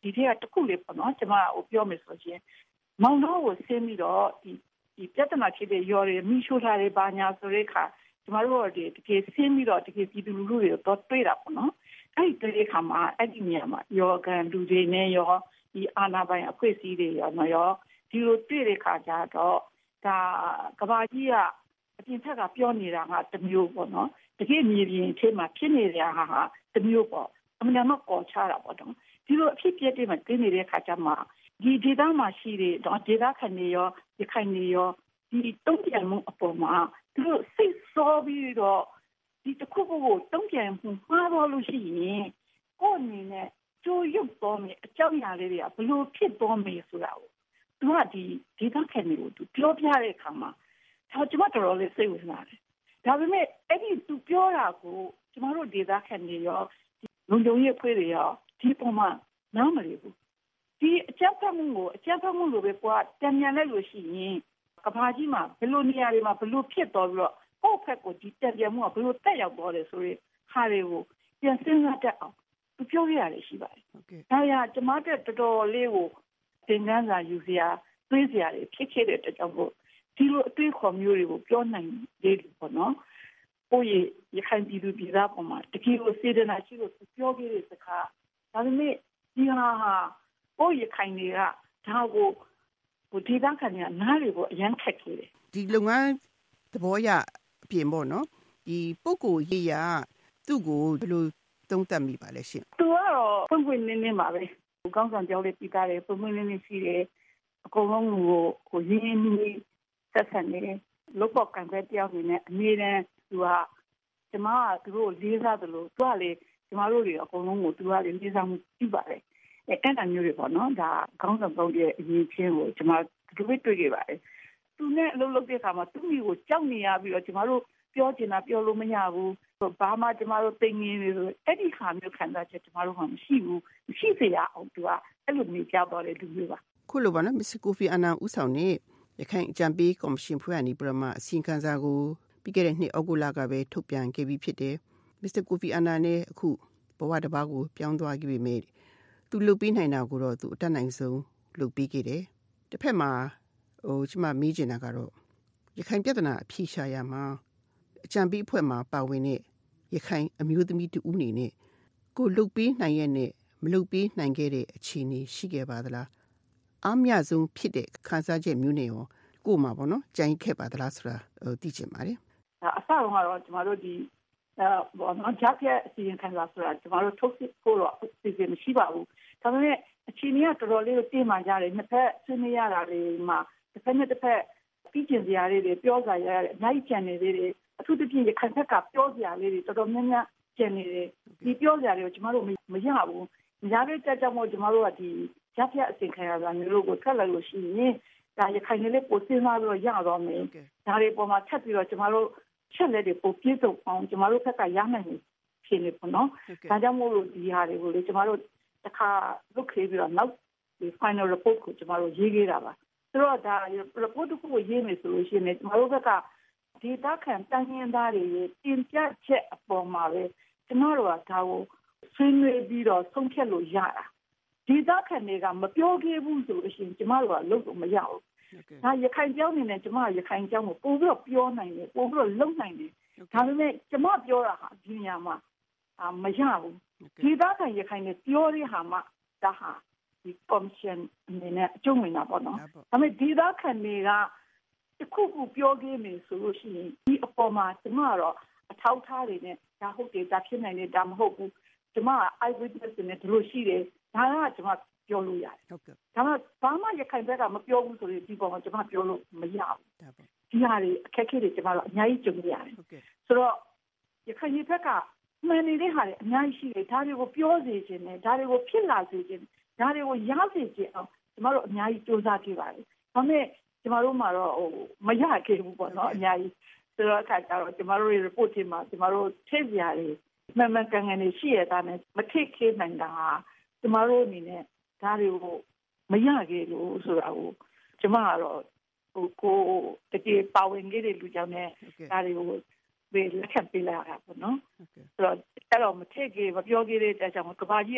ဒီထက်ကတစ်ခုလေးပေါ့နော်ကျွန်မဟိုပြောမယ်ဆိုရင်မောင်နှောကိုဆင်းပြီးတော့ဒီဒီပြဿနာဖြစ်တဲ့ရော်တွေမိရှို့ထားတဲ့ဘာညာဆိုတဲ့အခါကျွန်တော်တို့ဒီတကယ်ဆင်းပြီးတော့တကယ်ပြည်သူလူထုတွေတော့တွေ့တာပေါ့နော်အဲ့ဒီတဲ့အခါမှာအဲ့ဒီနေရာမှာရောကန်လူတွေနဲ့ရောဒီအာဏာပိုင်အဖွဲ့အစည်းတွေရောနော်ရောဒီလိုတွေ့တဲ့အခါကျတော့ဒါကဘာကြီးကအပြင်ထက်ကပြောနေတာကတစ်မျိုးပေါ့နော်တကယ်မြေပြင်အထက်မှာဖြစ်နေတဲ့ဟာဟာတစ်မျိုးပေါ့အမှန်တမ်းကောချတာပေါ့နော်ဒီလိုအဖြစ်ပြတဲ့မှာတွေ့နေတဲ့အခါကျမှဒီဒေသမှာရှိတဲ့ဒေသခံတွေရောရခိုင်တွေရောဒီတုံ့ပြန်မှုအပေါ်မှာသူတို့စိတ်ဆောပြီးတော့ဒီတစ်ခုကိုတုံ့ပြန်မှုမှားတော့လို့ရှိရင်ကိုယ်အနေနဲ့ကြိုးရုပ်တော်မယ်အကြောင်းအရာလေးတွေကဘလို့ဖြစ်တော်မယ်ဆိုတာကိုသူကဒီဒေသခံတွေကိုသူပြောပြတဲ့အခါမှာဒါကျွန်မတော်တော်လေးစိတ်ဝင်စားတယ်ဒါပေမဲ့အဲ့ဒီသူပြောတာကိုကျွန်တော်တို့ဒေသခံတွေရောလုံခြုံရေးအဖွဲ့တွေရောဒီပုံမှာနားမလည်ဘူးဒီအကြမ်းဖက်မှုကိုအကြမ်းဖက်မှုလိုပဲကွာတံမြန်လိုက်လို့ရှိရင်ကဘာကြီးမှာဘယ်လိုနေရာတွေမှာဘယ်လိုဖြစ်တော်ပြီးတော့ကိုယ့်ဖက်ကိုဒီတံပြန်မှုကဘယ်လိုတက်ရောက်သွားတယ်ဆိုရင်ဟာတွေကိုပြန်စဉ်းစားတတ်အောင်သူပြောရရတယ်ရှိပါတယ်ဟုတ်ကဲ့ဒါရကျမတို့တော်တော်လေးကိုသင်ခန်းစာယူစရာတွေးစရာတွေဖြစ်ခဲ့တဲ့အတွက်ကြောင့်မို့ဒီလိုအတွေးခေါ်မျိုးတွေကိုပြောနိုင်တယ်ပေါ့နော်ကိုယ့်ရဲ့ရခိုင်ပြည်သူပြည်သားပေါ်မှာတကယ်ကိုစေတနာရှိလို့ပြောခဲ့တဲ့စကားဒါပေမဲ့ဒီဟာဟာကိုယ့်ရခိုင်တွေကဒါကိုဟိုဒီသားခံရနားတွေကိုအရန်ခက်ခဲ့တယ်ဒီလုပ်ငန်းသဘောရအပြင်ပေါ့နော်ဒီပုဂ္ဂိုလ်ရေးရသူ့ကိုဘယ်လိုသုံးသပ်မိပါလဲရှင်သူကတော့ဖွင့်ဖွင့်နင်းနင်းပါပဲကောင်းဆောင်ကြောင်းလေးပြီးသားတယ်ဖွင့်ဖွင့်နင်းနင်းရှိတယ်အကုန်လုံးကိုဟိုရင်းရင်းနှီးနှီးဆက်ဆံနေလောက်ပေါက်ကံပဲတယောက်နေနဲ့အမြဲတမ်းသူကကျမကသူတို့လေးစားတယ်လို့သူကလေကျမတို့တွေအကုန်လုံးကိုသူကလေလေးစားမှုပြုပါတယ်အဲအဲ့ဒါမျိုးတွေပေါ့နော်ဒါခေါင်းဆောင်ကောင်းရဲ့အရေးချင်းကိုကျမတို့တွေ့တွေ့ခဲ့ပါတယ်သူနဲ့အလုပ်လုပ်တဲ့အခါမှာသူ့မိကိုကြောက်နေရပြီးတော့ကျမတို့ပြောချင်တာပြောလို့မရဘူးဘာမှကျမတို့သိငင်းနေဆိုအဲ့ဒီခါမျိုးခံစားချက်ကျမတို့မှမရှိဘူးမရှိစေရအောင်သူကအဲ့လိုနေကြတော့လေလူမျိုးပါခုလိုပါနော်မစ္စကိုဖီအာနန်ဦးဆောင်နေရခိုင်အကြံပေးကော်မရှင်ဖွဲ့အနေပြမအစီရင်ခံစာကိုပြီးခဲ့တဲ့နှစ်ဩဂုတ်လကပဲထုတ်ပြန်ခဲ့ပြီးဖြစ်တယ်မစ္စတာကိုဖီအာနန်နဲ့အခုဘဝတစ်ပါးကိုပြောင်းသွားခဲ့ပြီမဲ့သူလုပ်ပြီးနိုင်တာကိုတော့သူအတတ်နိုင်ဆုံးလုပ်ပြီးခဲ့တယ်တစ်ဖက်မှာဟိုကျမမေးချင်တာကတော့ရခိုင်ပြည်ထနာအဖြေရှာရမှာအကြံပေးအဖွဲ့မှာပါဝင်တဲ့ရခိုင်အမျိုးသမီးတူဦးနေနဲ့ကိုလုပ်ပြီးနိုင်ရဲ့နဲ့မလုပ်ပြီးနိုင်ခဲ့တဲ့အခြေအနေရှိခဲ့ပါသလားအမြတ်ဆုံးဖြစ်တဲ့ခန်းစားချက်မျိုးနဲ့ရောကို့မှာပေါ့နော်ကြိုင်ခဲ့ပါသလားဆိုတာသိချင်ပါတယ်အစတော့ကတော့ကျမတို့ဒီအဲဘောနော်ဂျာပြအစီရင်ခံစာဆိုတာကျမတို့ထုတ်ဖို့တော့အစီအစဉ်မရှိပါဘူးဒါပေမဲ့အခြေအနေကတော်တော်လေးတင်းမာကြတယ်နှစ်ဖက်ဆွေးနွေးရတာတွေမှာတစ်ဖက်နဲ့တစ်ဖက်ပြီးကျင်စရာလေးတွေပြောစရာရတယ်အများကြီးကျန်နေသေးတယ်အထူးသဖြင့်ရခိုင်ဘက်ကပြောစရာလေးတွေတော်တော်များများကျန်နေတယ်ဒီပြောစရာတွေကိုကျမတို့မရဘူးမရတဲ့ကြကြောင့်မို့ကျမတို့ကဒီဂျာပြအစီရင်ခံစာမျိုးကိုဆက်လိုက်လို့ရှိရင်ဒါရခိုင်လေးပိုစဉ်းစားပြီးတော့ရတော့မယ်ဒါတွေပေါ်မှာထပ်ပြီးတော့ကျမတို့ချက်လက်တွေပိုပြည့်စုံအောင်ကျမတို့ဘက်ကရနိုင်ပြီဖြစ်နေပေါ့နော်ဒါကြောင့်မို့လို့ဒီဟာတွေကိုလေကျမတို့တစ်ခါလုတ်ခေးပြီးတော့နောက်ဒီ final report ကိုကျမတို့ရေးခဲ့တာပါဆိုတော့ဒါ report ကိုရေးမယ်ဆိုလို့ရှိရင်ကျမတို့ဘက်ကဒေတာခံတန်းရင်းသားတွေရဲ့တင်ပြချက်အပေါ်မှာပဲကျမတို့ကဒါကိုဆွေးနွေးပြီးတော့ဆုံးဖြတ်လို့ရတာဒေတာခံတွေကမပြောခဲ့ဘူးဆိုလို့ရှိရင်ကျမတို့ကလုပ်လို့မရဘူးဒါရခိုင်ကျောင်းနေနဲ့ကျမရခိုင်ကျောင်းကိုပို့ပြီးတော့ပြောနိုင်တယ်ပို့ပြီးတော့လုပ်နိုင်တယ်ဒါပေမဲ့ကျမပြောတာဟာဒီနေရာမှာအာမရဘူးဒီသားခံရခိုင်နဲ့ပြောရဟာမှဒါဟာဒီ commission အနေနဲ့အကျုံးဝင်တာပေါ့နော်ဒါပေမဲ့ဒီသားခံတွေကတခုခုပြောခဲ့မယ်ဆိုလို့ရှိရင်ဒီအပေါ်မှာကျမကတော့အထောက်ထားတွေနဲ့ဒါဟုတ်တယ်ဒါဖြစ်နိုင်တယ်ဒါမဟုတ်ဘူးကျမက eye witness နဲ့ဒီလိုရှိတယ်ဒါကကျမပြောလို့ရတယ်ဟုတ်ကဲ့ဒါမှဘာမှရခိုင်ဘက်ကမပြောဘူးဆိုရင်ဒီပေါ်မှာကျမပြောလို့မရဘူးဒီဟာတွေအခက်အခဲတွေကျမတို့အများကြီးကြုံရတယ်ဟုတ်ကဲ့ဆိုတော့ရခိုင်ဘက်ကမှန်နေတဲ့ဟာတွေအများကြီးရှိတယ်ဒါတွေကိုပြောစေခြင်းနဲ့ဒါတွေကိုဖြစ်လာစေခြင်းဒါတွေကိုရစေခြင်းအောင်ကျမတို့အများကြီးစူးစမ်းကြည့်ပါတယ်ဒါပေမဲ့ကျမတို့မှာတော့ဟိုမရခဲ့ဘူးပေါ့နော်အများကြီးဆိုတော့အခါကျတော့ကျမတို့ရဲ့ report တွေမှာကျမတို့ထည့်စရာတွေမှန်မှန်ကန်ကန်နေရှိရတာနဲ့မထိခေနိုင်တာကျမတို့အနေနဲ့ဒါတွေကိုမရခဲ့လို့ဆိုတာကိုကျမကတော့ဟိုကိုတကယ်ပါဝင်ခဲ့တဲ့လူကြောင့်လည်းဒါတွေကိုဘယ်လက်ခံပေးလာတာပေါ့နော်ဆိုတော့အဲ့တော့မထည့်ခဲ့မပြောခဲ့တဲ့အတွက်ကြောင့်ကဘာကြီးက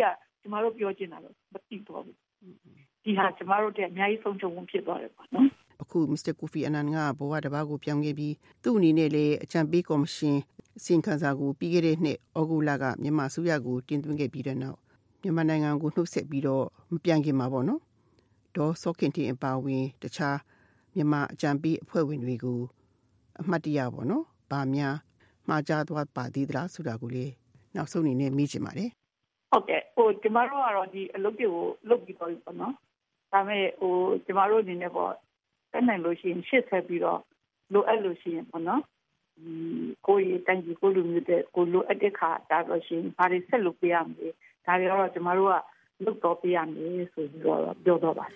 ကျမတို့ပြောချင်တာတော့မသိတော့ဘူးဒီဟာကျမတို့တဲ့အများကြီးဆုံးရှုံးမှုဖြစ်သွားတယ်ပေါ့နော်အခု Mister Kofi Annan ကဘဝတစ်ပါးကိုပြောင်းခဲ့ပြီးသူ့အနေနဲ့လည်းအကြံပေးကော်မရှင်အစီရင်ခံစာကိုပြီးခဲ့တဲ့နှစ်ဩဂုတ်လကမြန်မာအစိုးရကိုတင်သွင်းခဲ့ပြီးတဲ့နောက်မြန်မာနိုင်ငံကိုနှုတ်ဆက်ပြီးတော့မပြန်ခင်မှာပေါ့နော်ဒေါ်စောခင်တင်အပါဝင်တခြားမြန်မာအကြံပေးအဖွဲ့ဝင်တွေကိုအမှတ်တရပေါ့နော်ဗာများမှားကြားသွားပါသေးသလားဆိုတာကိုလည်းနောက်ဆုံးအနေနဲ့မေးချင်ပါတယ်ဟုတ်ကဲ့ဟိုကျမတို့ကတော့ဒီအလုပ်တွေကိုလုပ်ပြီးတော့ပေါ့နော်ဒါပေမဲ့ဟိုကျမတို့အနေနဲ့ပေါ့တက်နိုင်လို့ရှိရင်ရှစ်ဆက်ပြီးတော့လိုအပ်လို့ရှိရင်ပေါ့နော်ဒီကိုယ်တိုင်ကြီးကိုလူမျိုးတဲ့ကိုလိုအပ်တဲ့ခါဒါလို့ရှိရင်ဘာတွေဆက်လုပ်ပေးရမလဲဒါတွေတော့ကျမတို့ကလုပ်တော့ပေးရမယ်ဆိုပြီးတော့ပြောတော့ပါတယ်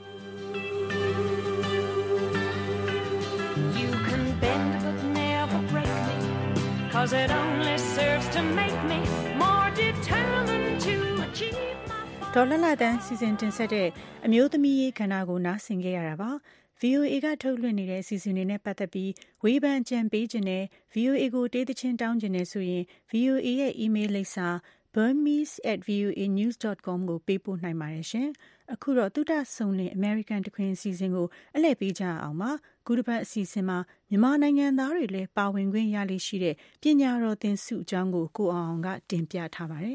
Cause it only serves to make me more determined to achieve my ဒေါ်လာလာတန်းစီစဉ်တင်ဆက်တဲ့အမျိုးသမီးရေးခန္ဓာကိုနားဆင်ခဲ့ရတာပါ ဗွီအိုအေ ကထုတ်လွှင့်နေတဲ့အစီအစဉ်တွေနဲ့ပတ်သက်ပြီးဝေဖန်ကြံပေးခြင်းနဲ့ ဗွီအိုအေ ကိုတေးသချင်းတောင်းခြင်းနဲ့ဆိုရင် ဗွီအိုအေ ရဲ့ email လိပ်စာ burmese at voa news dot com ကိုပေးပို့နိုင်ပါတယ်ရှင်အခုတော့သုတဆုံလင် American တခွင်အစီအစဉ်ကိုအလှည့်ပေးကြအောင်ပါခုတစ်ပတ်အစီအစဉ်မှာမြန်မာနိုင်ငံသားတွေလည်းပါဝင်ခွင့်ရလိမ့်ရှိတဲ့ပညာတော်သင်ဆုအကြောင်းကိုကိုအောင်အောင်ကတင်ပြထားပါတယ်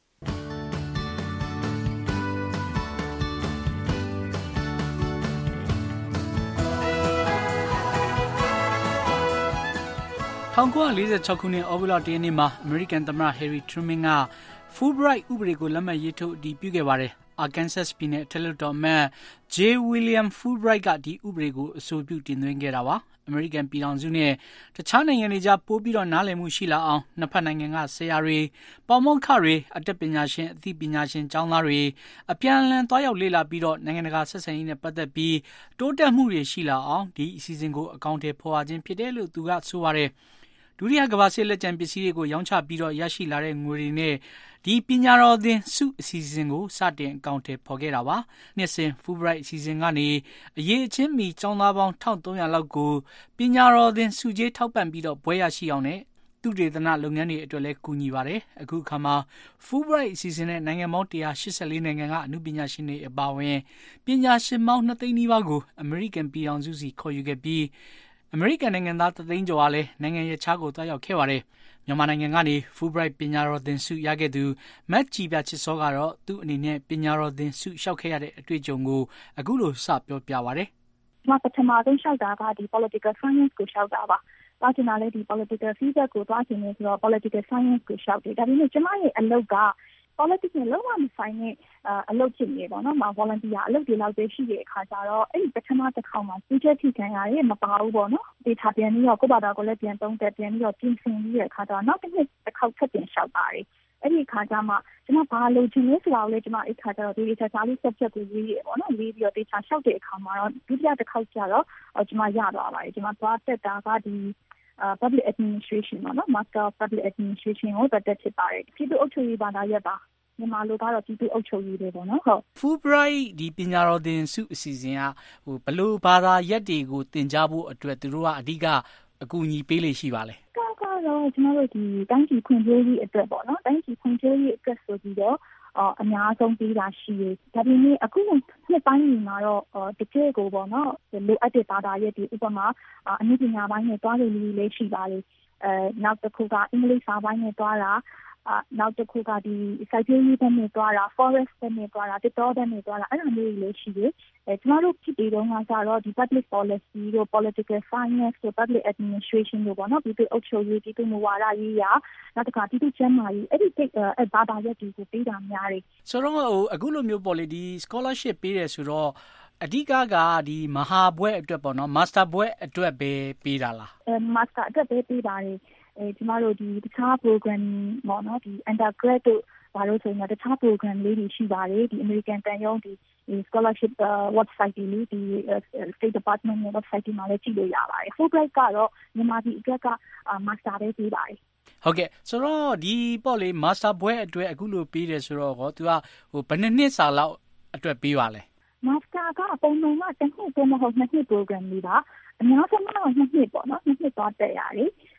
၁၉၄၆ခုနှစ်ဩဂုတ်လ ၁ ရက်နေ့မှာအမေရိကန်သမ္မတ Harry Truman က Fulbright ဥပဒေကိုလက်မှတ်ရေးထိုးအတည်ပြုခဲ့ပါတယ်။ Arkansas ပြည်နယ်အထက်လွှတ်တော်အမတ် J. William Fulbright ကဒီဥပဒေကိုအဆိုပြုတင်သွင်းခဲ့တာပါ။အမေရိကန်ပြည်ထောင်စုနဲ့တခြားနိုင်ငံတွေကြားပိုပြီးတော့နားလည်မှုရှိလာအောင်နှစ်ဖက်နိုင်ငံကဆရာတွေ၊ပေါမောက္ခတွေ၊အတတ်ပညာရှင်အသိပညာရှင်ကျောင်းသားတွေအပြန်အလှန်သွားရောက်လေ့လာပြီးတော့နိုင်ငံတကာဆက်ဆံရေးနဲ့ပတ်သက်ပြီးတိုးတက်မှုတွေရှိလာအောင်ဒီအစီအစဉ်ကိုအကောင့်ထဲပေါ်အားခြင်းဖြစ်တယ်လို့သူကဆိုပါတယ်။ဒုတိယကမ္ဘာစစ်လက်ကျန်ပစ္စည်းတွေကိုရောင်းချပြီးတော့ရရှိလာတဲ့ငွေတွေနဲ့ဒီပညာတော်သင်ဆုအစီအစဉ်ကိုစတင်အကောင့်ထဲပေါ်ခဲ့တာပါ။နှစ်စဉ် Fulbright အစီအစဉ်ကနေအရေးအချင်းမီကျောင်းသားပေါင်း၁၃၀၀လောက်ကိုပညာတော်သင်ဆုကြေးထောက်ပံ့ပြီးတော့ဘွဲရရှိအောင်နဲ့သူတေသနလုပ်ငန်းတွေအတွက်လည်းကူညီပါတယ်။အခုအခါမှာ Fulbright အစီအစဉ်နဲ့နိုင်ငံပေါင်း၁၈၄နိုင်ငံကအမှုပညာရှင်တွေအပါအဝင်ပညာရှင်ပေါင်း၂သိန်းနီးပါးကိုအမေရိကန်ပြည်ထောင်စုစီခေါ်ယူခဲ့ပြီးအမေရိကန်နိုင်ငံသားတသိန်းကျော်အားလည်းနိုင်ငံရခြားကိုသွားရောက်ခဲ့ပါတယ်။မြန်မာနိုင်ငံကနေ Fulbright ပညာတော်သင်ဆုရခဲ့သူမတ်ကြည်ပြချစ်စောကတော့သူ့အနေနဲ့ပညာတော်သင်ဆုလျှောက်ခဲ့ရတဲ့အတွေ့အကြုံကိုအခုလိုစပြောပြပါရတယ်။ကျွန်မပထမဆုံးလျှောက်တာကဒီ political science ကိုလျှောက်တာပါ။ဒါကျွန်တော်လည်းဒီ political feedback ကိုသွားချင်နေဆိုတော့ political science ကိုလျှောက်တယ်။ဒါပေမဲ့ကျွန်မရဲ့အလုပ်ကpolitics နဲ့လုံးဝမဆိုင်တဲ့အလုပ်ဖြစ်နေပေါ့နော်။မ volunteer အလုပ်တွေလောက်ပဲရှိတဲ့အခါကျတော့အဲ့ဒီပထမတစ်ခေါက်မှာစီးချက်ထိခံရတယ်မပါဘူးပေါ့နော်။ဒီထားပြန်ပြီးတော့ကိုယ့်ဘာသာကိုလည်းပြန်သုံးသက်ပြန်ပြီးတော့ပြင်ဆင်ပြီးတဲ့အခါကျတော့နောက်တစ်နှစ်တစ်ခေါက်ဆက်ပြန်လျှောက်ပါတယ်။အဲ့ဒီအခါကျမှကျွန်မဘာလုပ်ချင်လဲဆိုတာကိုလည်းကျွန်မအဲ့ခါကျတော့ဒီတခြားခြားလေး subject ကိုရေးရပေါ့နော်။ရေးပြီးတော့တခြားလျှောက်တဲ့အခါမှာတော့ဒုတိယတစ်ခေါက်ကျတော့ကျွန်မရသွားပါတယ်။ကျွန်မသွားတက်တာကဒီUh, public administration ပေါ့နော် Master of Public Administration ကိုတက်တက်ဖြစ်ပါတယ်ပြည်သူ့အုပ်ချုပ်ရေးဘာသာရပ်ပါမြန်မာလိုကတော့ပြည်သူ့အုပ်ချုပ်ရေးတွေပေါ့နော်ဟုတ် Fulbright ဒီပညာတော်သင်ဆုအစီအစဉ်ကဟိုဘလို့ဘာသာရပ်တွေကိုသင်ကြားဖို့အတွက်သူတို့ကအဓိကအကူအညီပေးလို့ရှိပါလဲကောက်ကတော့ကျွန်တော်တို့ဒီတိုင်းပြည်ခွင့်ပြုရေးအတွက်ပေါ့နော်တိုင်းပြည်ခွင့်ပြုရေးအတွက်ဆိုပြီးတော့အများဆုံးပေးတာရှိတယ်ဒါပေမဲ့အခုနှစ်ပိုင်းမှာတော့တကယ်ကိုပေါ့နော်လိုအပ်တဲ့ဘာသာရပ်တွေဥပမာအနည်းပညာပိုင်းနဲ့တွားလို့လည်းရှိပါတယ်အဲနောက်တစ်ခုကအင်္ဂလိပ်စာပိုင်းနဲ့တွားတာအာနောက်တစ်ခုကဒီ psychology ဘက်နဲ့တွားတာ forest ဘက်နဲ့တွားတာတစ်တော်ဘက်နဲ့တွားတာအဲ့လိုမျိုးတွေလည်းရှိတယ်အဲကျွန်တော်တို့ဖြစ်ပြီးတော့ကကြတော့ဒီ public policy တို့ political science တို့ public administration တို့ပေါ့နော်ဒီအုပ်ချုပ်ရေးဒီမူဝါဒရေးရာနောက်တစ်ခါဒီကျန်းမာရေးအဲ့ဒီအဲဘာသာရပ်တွေကိုပေးတာများတယ်ဆိုတော့ဟိုအခုလိုမျိုးပေါ့လေဒီ scholarship ပေးတယ်ဆိုတော့အဓိကကဒီမဟာဘွဲ့အတွက်ပေါ့နော် master ဘွဲ့အတွက်ပဲပေးတာလားအဲ master အတွက်ပဲပေးပါတယ်အဲကျမတို့ဒီတခြား program ပေါ့နော်ဒီ undergrad တို့ဘာလို့ဆိုရင်တခြား program လေးတွေရှိပါတယ်ဒီ American တန်ရုံးဒီ scholarship website တွေလေးဒီ State Department ရဲ့ website မှာလည်းကြည့်လို့ရပါတယ် Fulbright ကတော့မြန်မာပြည်အတွက်က master ပဲပေးပါတယ်ဟုတ်ကဲ့ဆိုတော့ဒီပေါ့လေ master ဘွဲ့အတွက်အခုလိုပေးတယ်ဆိုတော့ဟောသူကဟိုဘယ်နှစ်နှစ်စာလောက်အတွက်ပေးပါလဲ master ကပုံမှန်ကတစ်နှစ်တည်းမဟုတ်နှစ်နှစ် program လေးပါအများဆုံးကတော့နှစ်နှစ်ပေါ့နော်နှစ်နှစ်သွားတက်ရတယ်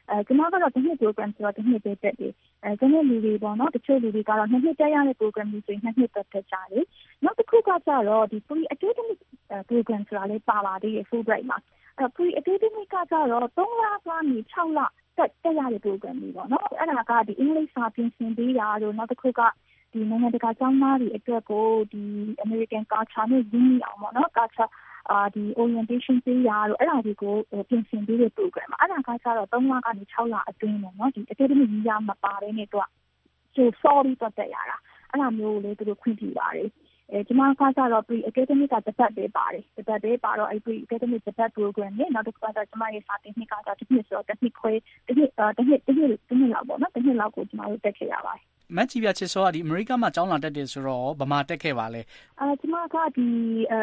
အဲကျွန်မကတော့တစ်နှစ် program ဆိုတော့တစ်နှစ်ပဲတက်တယ်အဲကျွန်တော်လူတွေပေါ့နော်တချို့လူတွေကတော့နှစ်နှစ်တက်ရတဲ့ program တွေဆိုရင်နှစ်နှစ်တက်တက်ကြတယ်နောက်တစ်ခုကကျတော့ဒီ pre academic program ဆိုတာလေးပါပါသေးတယ် Fulbright မှာအဲ pre academic ကကျတော့သုံးလကနေခြောက်လတက်တက်ရတဲ့ program တွေပေါ့နော်အဲ့ဒါကဒီ English စာပြင်ဆင်ပေးတာတို့နောက်တစ်ခုကဒီနိုင်ငံတကာကျောင်းသားတွေအတွက်ကိုဒီ American culture နဲ့ရင်းနှီးအောင်ပေါ့နော် culture အာဒီ orientation ပေးရတော့အဲ့ဒါတွေကိုပြင်ဆင်ပေးတဲ့ program အဲ့ဒါကကျတော့သုံးလကနေခြောက်လအတွင်းပေါ့နော်ဒီ academic year မပါတဲ့နဲ့တော့ဆို sorry တော့တက်ရတာအဲ့ဒါမျိုးလေးသူတို့ခွင့်ပြုပါတယ်အဲကျွန်မကကျတော့ pre academic ကတစ်ပတ်ပဲပါတယ်တစ်ပတ်ပဲပါတော့အဲ့ pre academic တစ်ပတ် program နဲ့နောက်တစ်ခါကျကျွန်မရဲ့စာတင်နှစ်ကတစ်နှစ်ဆိုတော့တစ်နှစ်ခွဲတစ်နှစ်တစ်နှစ်တစ်နှစ်တစ်နှစ်လောက်ပေါ့နော်တစ်နှစ်လောက်ကိုကျွန်မတို့တက်ခဲ့ရပါတယ်မတ်ကြီးပြချစ်စောကဒီအမေရိကမှာကျောင်းလာတက်တယ်ဆိုတော့ဗမာတက်ခဲ့ပါလေအာကျွန်မကဒီအဲ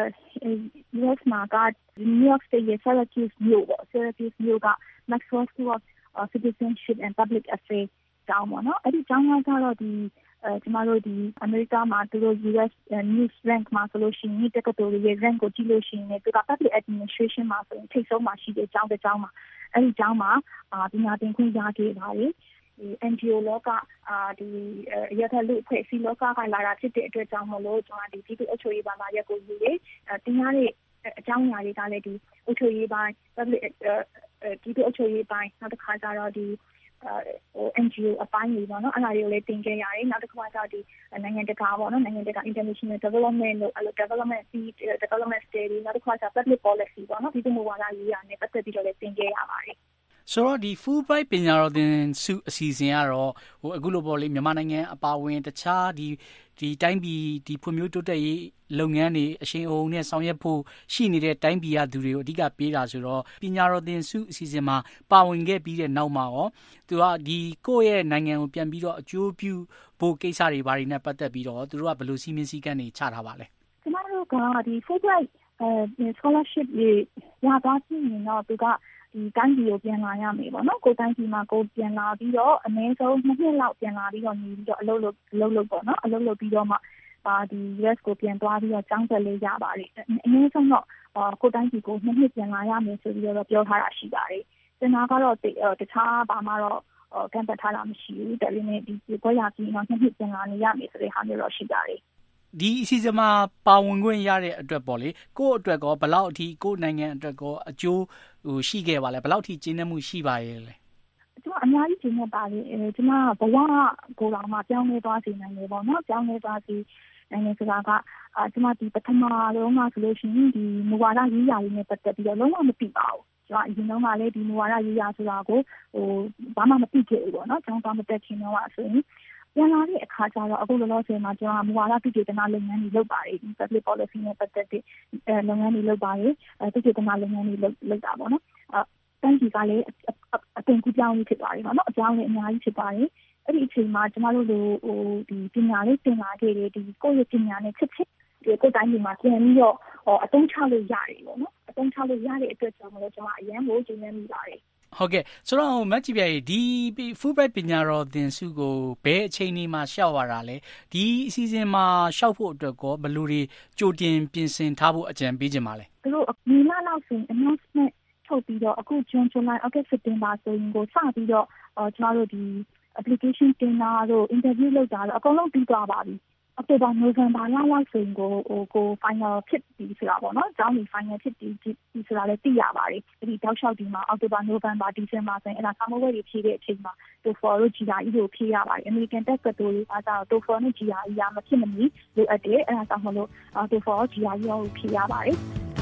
U S မှာက New York State ရဲ့ Syracuse မြို့ပေါ့ Syracuse မြို့က Maxwell School of uh, Citizenship and Public Affairs ကျောင်းပေါ့နော်အဲ့ဒီကျောင်းကကျတော့ဒီအဲကျွန်မတို့ဒီအမေရိကမှာသူတို့ U S News Rank မှာဆိုလို့ရှိရင်တက္ကသိုလ်ရဲ့ rank ကိုကြည့်လို့ရှိရင်သူက Public Administration မှာဆိုရင်ထိပ်ဆုံးမှာရှိတဲ့ကျောင်းတစ်ကျောင်းမှာအဲ့ဒီကျောင်းမှာအာပညာသင်ခွင့်ရခဲ့ပါတယ်ဒီ N G O လောကအာဒီရထလူဖွဲ့စည်းလောကကလာတာဖြစ်တဲ့အတွက်ကြောင့်မလို့ကျွန်တော်ဒီပြည်သူ့အုပ်ချုပ်ရေးဘာသာရပ်ကိုယူတယ်တင်ရတဲ့အကြောင်းအရာတွေကလည်းဒီအုပ်ချုပ်ရေးပိုင်း public ပြည်သူ့အုပ်ချုပ်ရေးပိုင်းနောက်တစ်ခါကျတော့ဒီဟို N G O အပိုင်းတွေပေါ့နော်အဲ့ဒါတွေကိုလည်းတင်ခဲ့ရတယ်နောက်တစ်ခါကျတော့ဒီနိုင်ငံတကာပေါ့နော်နိုင်ငံတကာ international development လို့အဲ့လို development development study နောက်တစ်ခါကျ public policy ပေါ့နော်ပြည်သူ့မူဝါဒရေးရာနဲ့ပတ်သက်ပြီးတော့လည်းတင်ခဲ့ရပါတယ်ဆိုတော့ဒီ Fulbright ပညာတော်သင်ဆုအစီအစဉ်ကတော့ဟိုအခုလိုပေါ့လေမြန်မာနိုင်ငံအပါအဝင်တခြားဒီဒီတိုင်းပြည်ဒီဖွံ့ဖြိုးတိုးတက်ရေးလုပ်ငန်းတွေအရှိန်အဟုန်နဲ့ဆောင်ရွက်ဖို့ရှိနေတဲ့တိုင်းပြည်ရသူတွေကိုအဓိကပေးတာဆိုတော့ပညာတော်သင်ဆုအစီအစဉ်မှာပါဝင်ခဲ့ပြီးတဲ့နောက်မှာရောသူကဒီကိုယ့်ရဲ့နိုင်ငံကိုပြန်ပြီးတော့အကျိုးပြုဖို့ကိစ္စတွေဘာတွေနဲ့ပတ်သက်ပြီးတော့သူတို့ကဘယ်လိုစီမင်းစည်းကမ်းတွေချထားပါလဲကျမတို့ကဒီ Fulbright အဲ scholarship တွေရသွားပြီနော်သူကဒီတိုင်းပြည်ကိုပြန်လာရမယ်ပေါ့နော်ကိုတိုင်းပြည်မှာကိုပြန်လာပြီးတော့အနည်းဆုံးနှစ်နှစ်လောက်ပြန်လာပြီးတော့နေပြီးတော့အလုပ်လုပ်အလုပ်လုပ်ပေါ့နော်အလုပ်လုပ်ပြီးတော့မှအာဒီ U S ကိုပြန်သွားပြီးတော့ကျောင်းတက်လေးရပါတယ်အနည်းဆုံးတော့ကိုတိုင်းပြည်ကိုနှစ်နှစ်ပြန်လာရမယ်ဆိုပြီးတော့ပြောထားတာရှိပါတယ်ကျန်တာကတော့တခြားဘာမှတော့ကန့်သတ်ထားတာမရှိဘူးဒါပေမဲ့ဒီဘွဲရပြီးတော့နှစ်နှစ်ပြန်လာနေရမယ်ဆိုတဲ့ဟာမျိုးတော့ရှိပါတယ်ဒီအစီအစဉ်မှာပါဝင်ခွင့်ရတဲ့အတွက်ပေါ့လေကိုယ့်အတွက်ကောဘယ်လောက်အထိကိုယ့်နိုင်ငံအတွက်ကောအကျိုးဟိုရှိခဲ့ပါလဲဘယ်လောက်အထိကျင်းနေမှုရှိပါရဲ့လဲကျွန်မအများကြီးကျင်းနေပါလေအဲကျွန်မဘဝကိုယ်တော်မှာပြောင်းလဲသွားစေနိုင်တယ်ပေါ့နော်ပြောင်းလဲသွားစေနိုင်တယ်ဆိုတာကအာကျွန်မဒီပထမဆုံးကဆိုလို့ရှိရင်ဒီမူဝါဒရေးရာတွေနဲ့ပတ်သက်ပြီးတော့လုံးဝမသိပါဘူးကျွန်တော်အရင်တုန်းကလည်းဒီမူဝါဒရေးရာဆိုတာကိုဟိုဘာမှမသိခဲ့ဘူးပေါ့နော်ကျောင်းသားမတက်ခင်တော့ဆိုရင်ပြန်လာတဲ့အခါကျတော့အခုလောလောဆယ်မှာကျွန်တော်မူဝါဒပြုပြင်တဲ့လုပ်ငန်းတွေလုပ်ပါတယ်ဒီ public policy နဲ့ပတ်သက်တဲ့လုပ်ငန်းတွေလုပ်ပါတယ်အဲပြုပြင်တဲ့လုပ်ငန်းတွေလုပ်လုပ်တာပေါ့နော်အဲတန်းကြီးကလည်းအတင်ကူပြောင်းဖြစ်သွားတယ်ပေါ့နော်အကြောင်းလည်းအများကြီးဖြစ်ပါတယ်အဲ့ဒီအချိန်မှာကျွန်တော်တို့ဟိုဒီပညာလေးသင်လာခဲ့တယ်ဒီကိုယ့်ရဲ့ပညာနဲ့ချစ်ချစ်ဒီကိုယ်တိုင်းမှာပြန်ပြီးတော့အသုံးချလို့ရတယ်ပေါ့နော်အသုံးချလို့ရတဲ့အတွက်ကြောင့်မလို့ကျွန်မအရန်ကိုကျင်းနေမိပါတယ်ဟုတ်ကဲ့ဆိုတော့မတ်ကြီးပြရေဒီ Fulbright ပညာတော်သင်ဆုကိုဘယ်အချိန်ဒီမှာရှောက်ရတာလဲဒီအစီအစဉ်မှာရှောက်ဖို့အတွက်ကောဘယ်လိုတွေကြိုတင်ပြင်ဆင်ထားဖို့အကြံပေးခြင်းပါလဲသူတို့ဒီလလောက်ဆို announcement ထုတ်ပြီးတော့အခု June July August September ဆိုရင်ကိုစပြီးတော့ကျွန်တော်တို့ဒီ application တင်တာတို့ interview လုပ်တာတို့အကုန်လုံးပြီးသွားပါပြီအောက်တိုဘာနိုဝင်ဘာလလောက်ဆိုရင်ကိုဟိုကို final ဖြစ်ပြီဆိုတာပေါ့နော်ကျောင်းဒီ final ဖြစ်ပြီဒီဆိုတာလည်းသိရပါတယ်ဒီတောက်လျှောက်ဒီမှာအောက်တိုဘာနိုဝင်ဘာဒီဇင်ဘာဆိုရင်အဲ့ဒါဆောင်းဝဲတွေဖြည့်တဲ့အချိန်မှာ TOEFL တို့ G R E တို့ဖြည့်ရပါတယ် American Tech တို့လေးအားကြောင့် TOEFL နဲ့ G R E ရမဖြစ်မနေလိုအပ်တယ်အဲ့ဒါကြောင့်မလို့ TOEFL G R E ကိုဖြည့်ရပါတယ်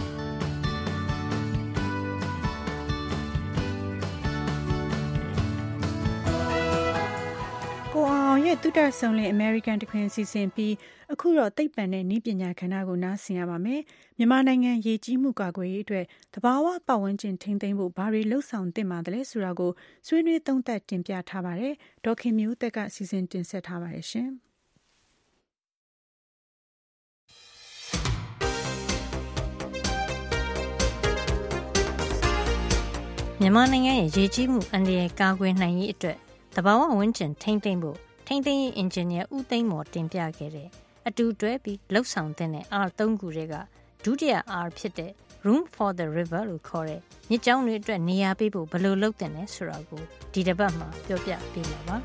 ကိုအောင်ရဲ့တုတ္တဆုံလင် American တခွင်စီစဉ်ပြီးအခုတော့သိပ္ပံနဲ့နည်းပညာခန္ဓာကိုနားဆင်ရပါမယ်။မြန်မာနိုင်ငံရေကြီးမှုကာကွယ်ရေးအတွက်သဘာဝပတ်ဝန်းကျင်ထိန်းသိမ်းဖို့ဘာတွေလှုပ်ဆောင်သင့်ပါသလဲဆိုတာကိုဆွေးနွေးသုံးသပ်တင်ပြထားပါတယ်။ဒေါခင်မျိုးသက်ကစီစဉ်တင်ဆက်ထားပါတယ်ရှင်။မြန်မာနိုင်ငံရဲ့ရေကြီးမှုအန္တရာယ်ကာကွယ်နိုင်ရေးအတွက်သဘာဝဝန်းကျင်ထိမ့်သိမ့်ဖို့ထိမ့်သိမ့်ရေးအင်ဂျင်နီယာဦးသိန်းမော်တင်ပြခဲ့တဲ့အတူတွဲပြီးလှုပ်ဆောင်တဲ့ R သုံးခုတွေကဒုတိယ R ဖြစ်တဲ့ Room for the River လို့ခေါ်တဲ့မြစ်ကြောင်းတွေအတွက်နေရာပေးဖို့ဘယ်လိုလုပ်တင်လဲဆိုတာကိုဒီတစ်ပတ်မှာပြောပြပေးမှာပါ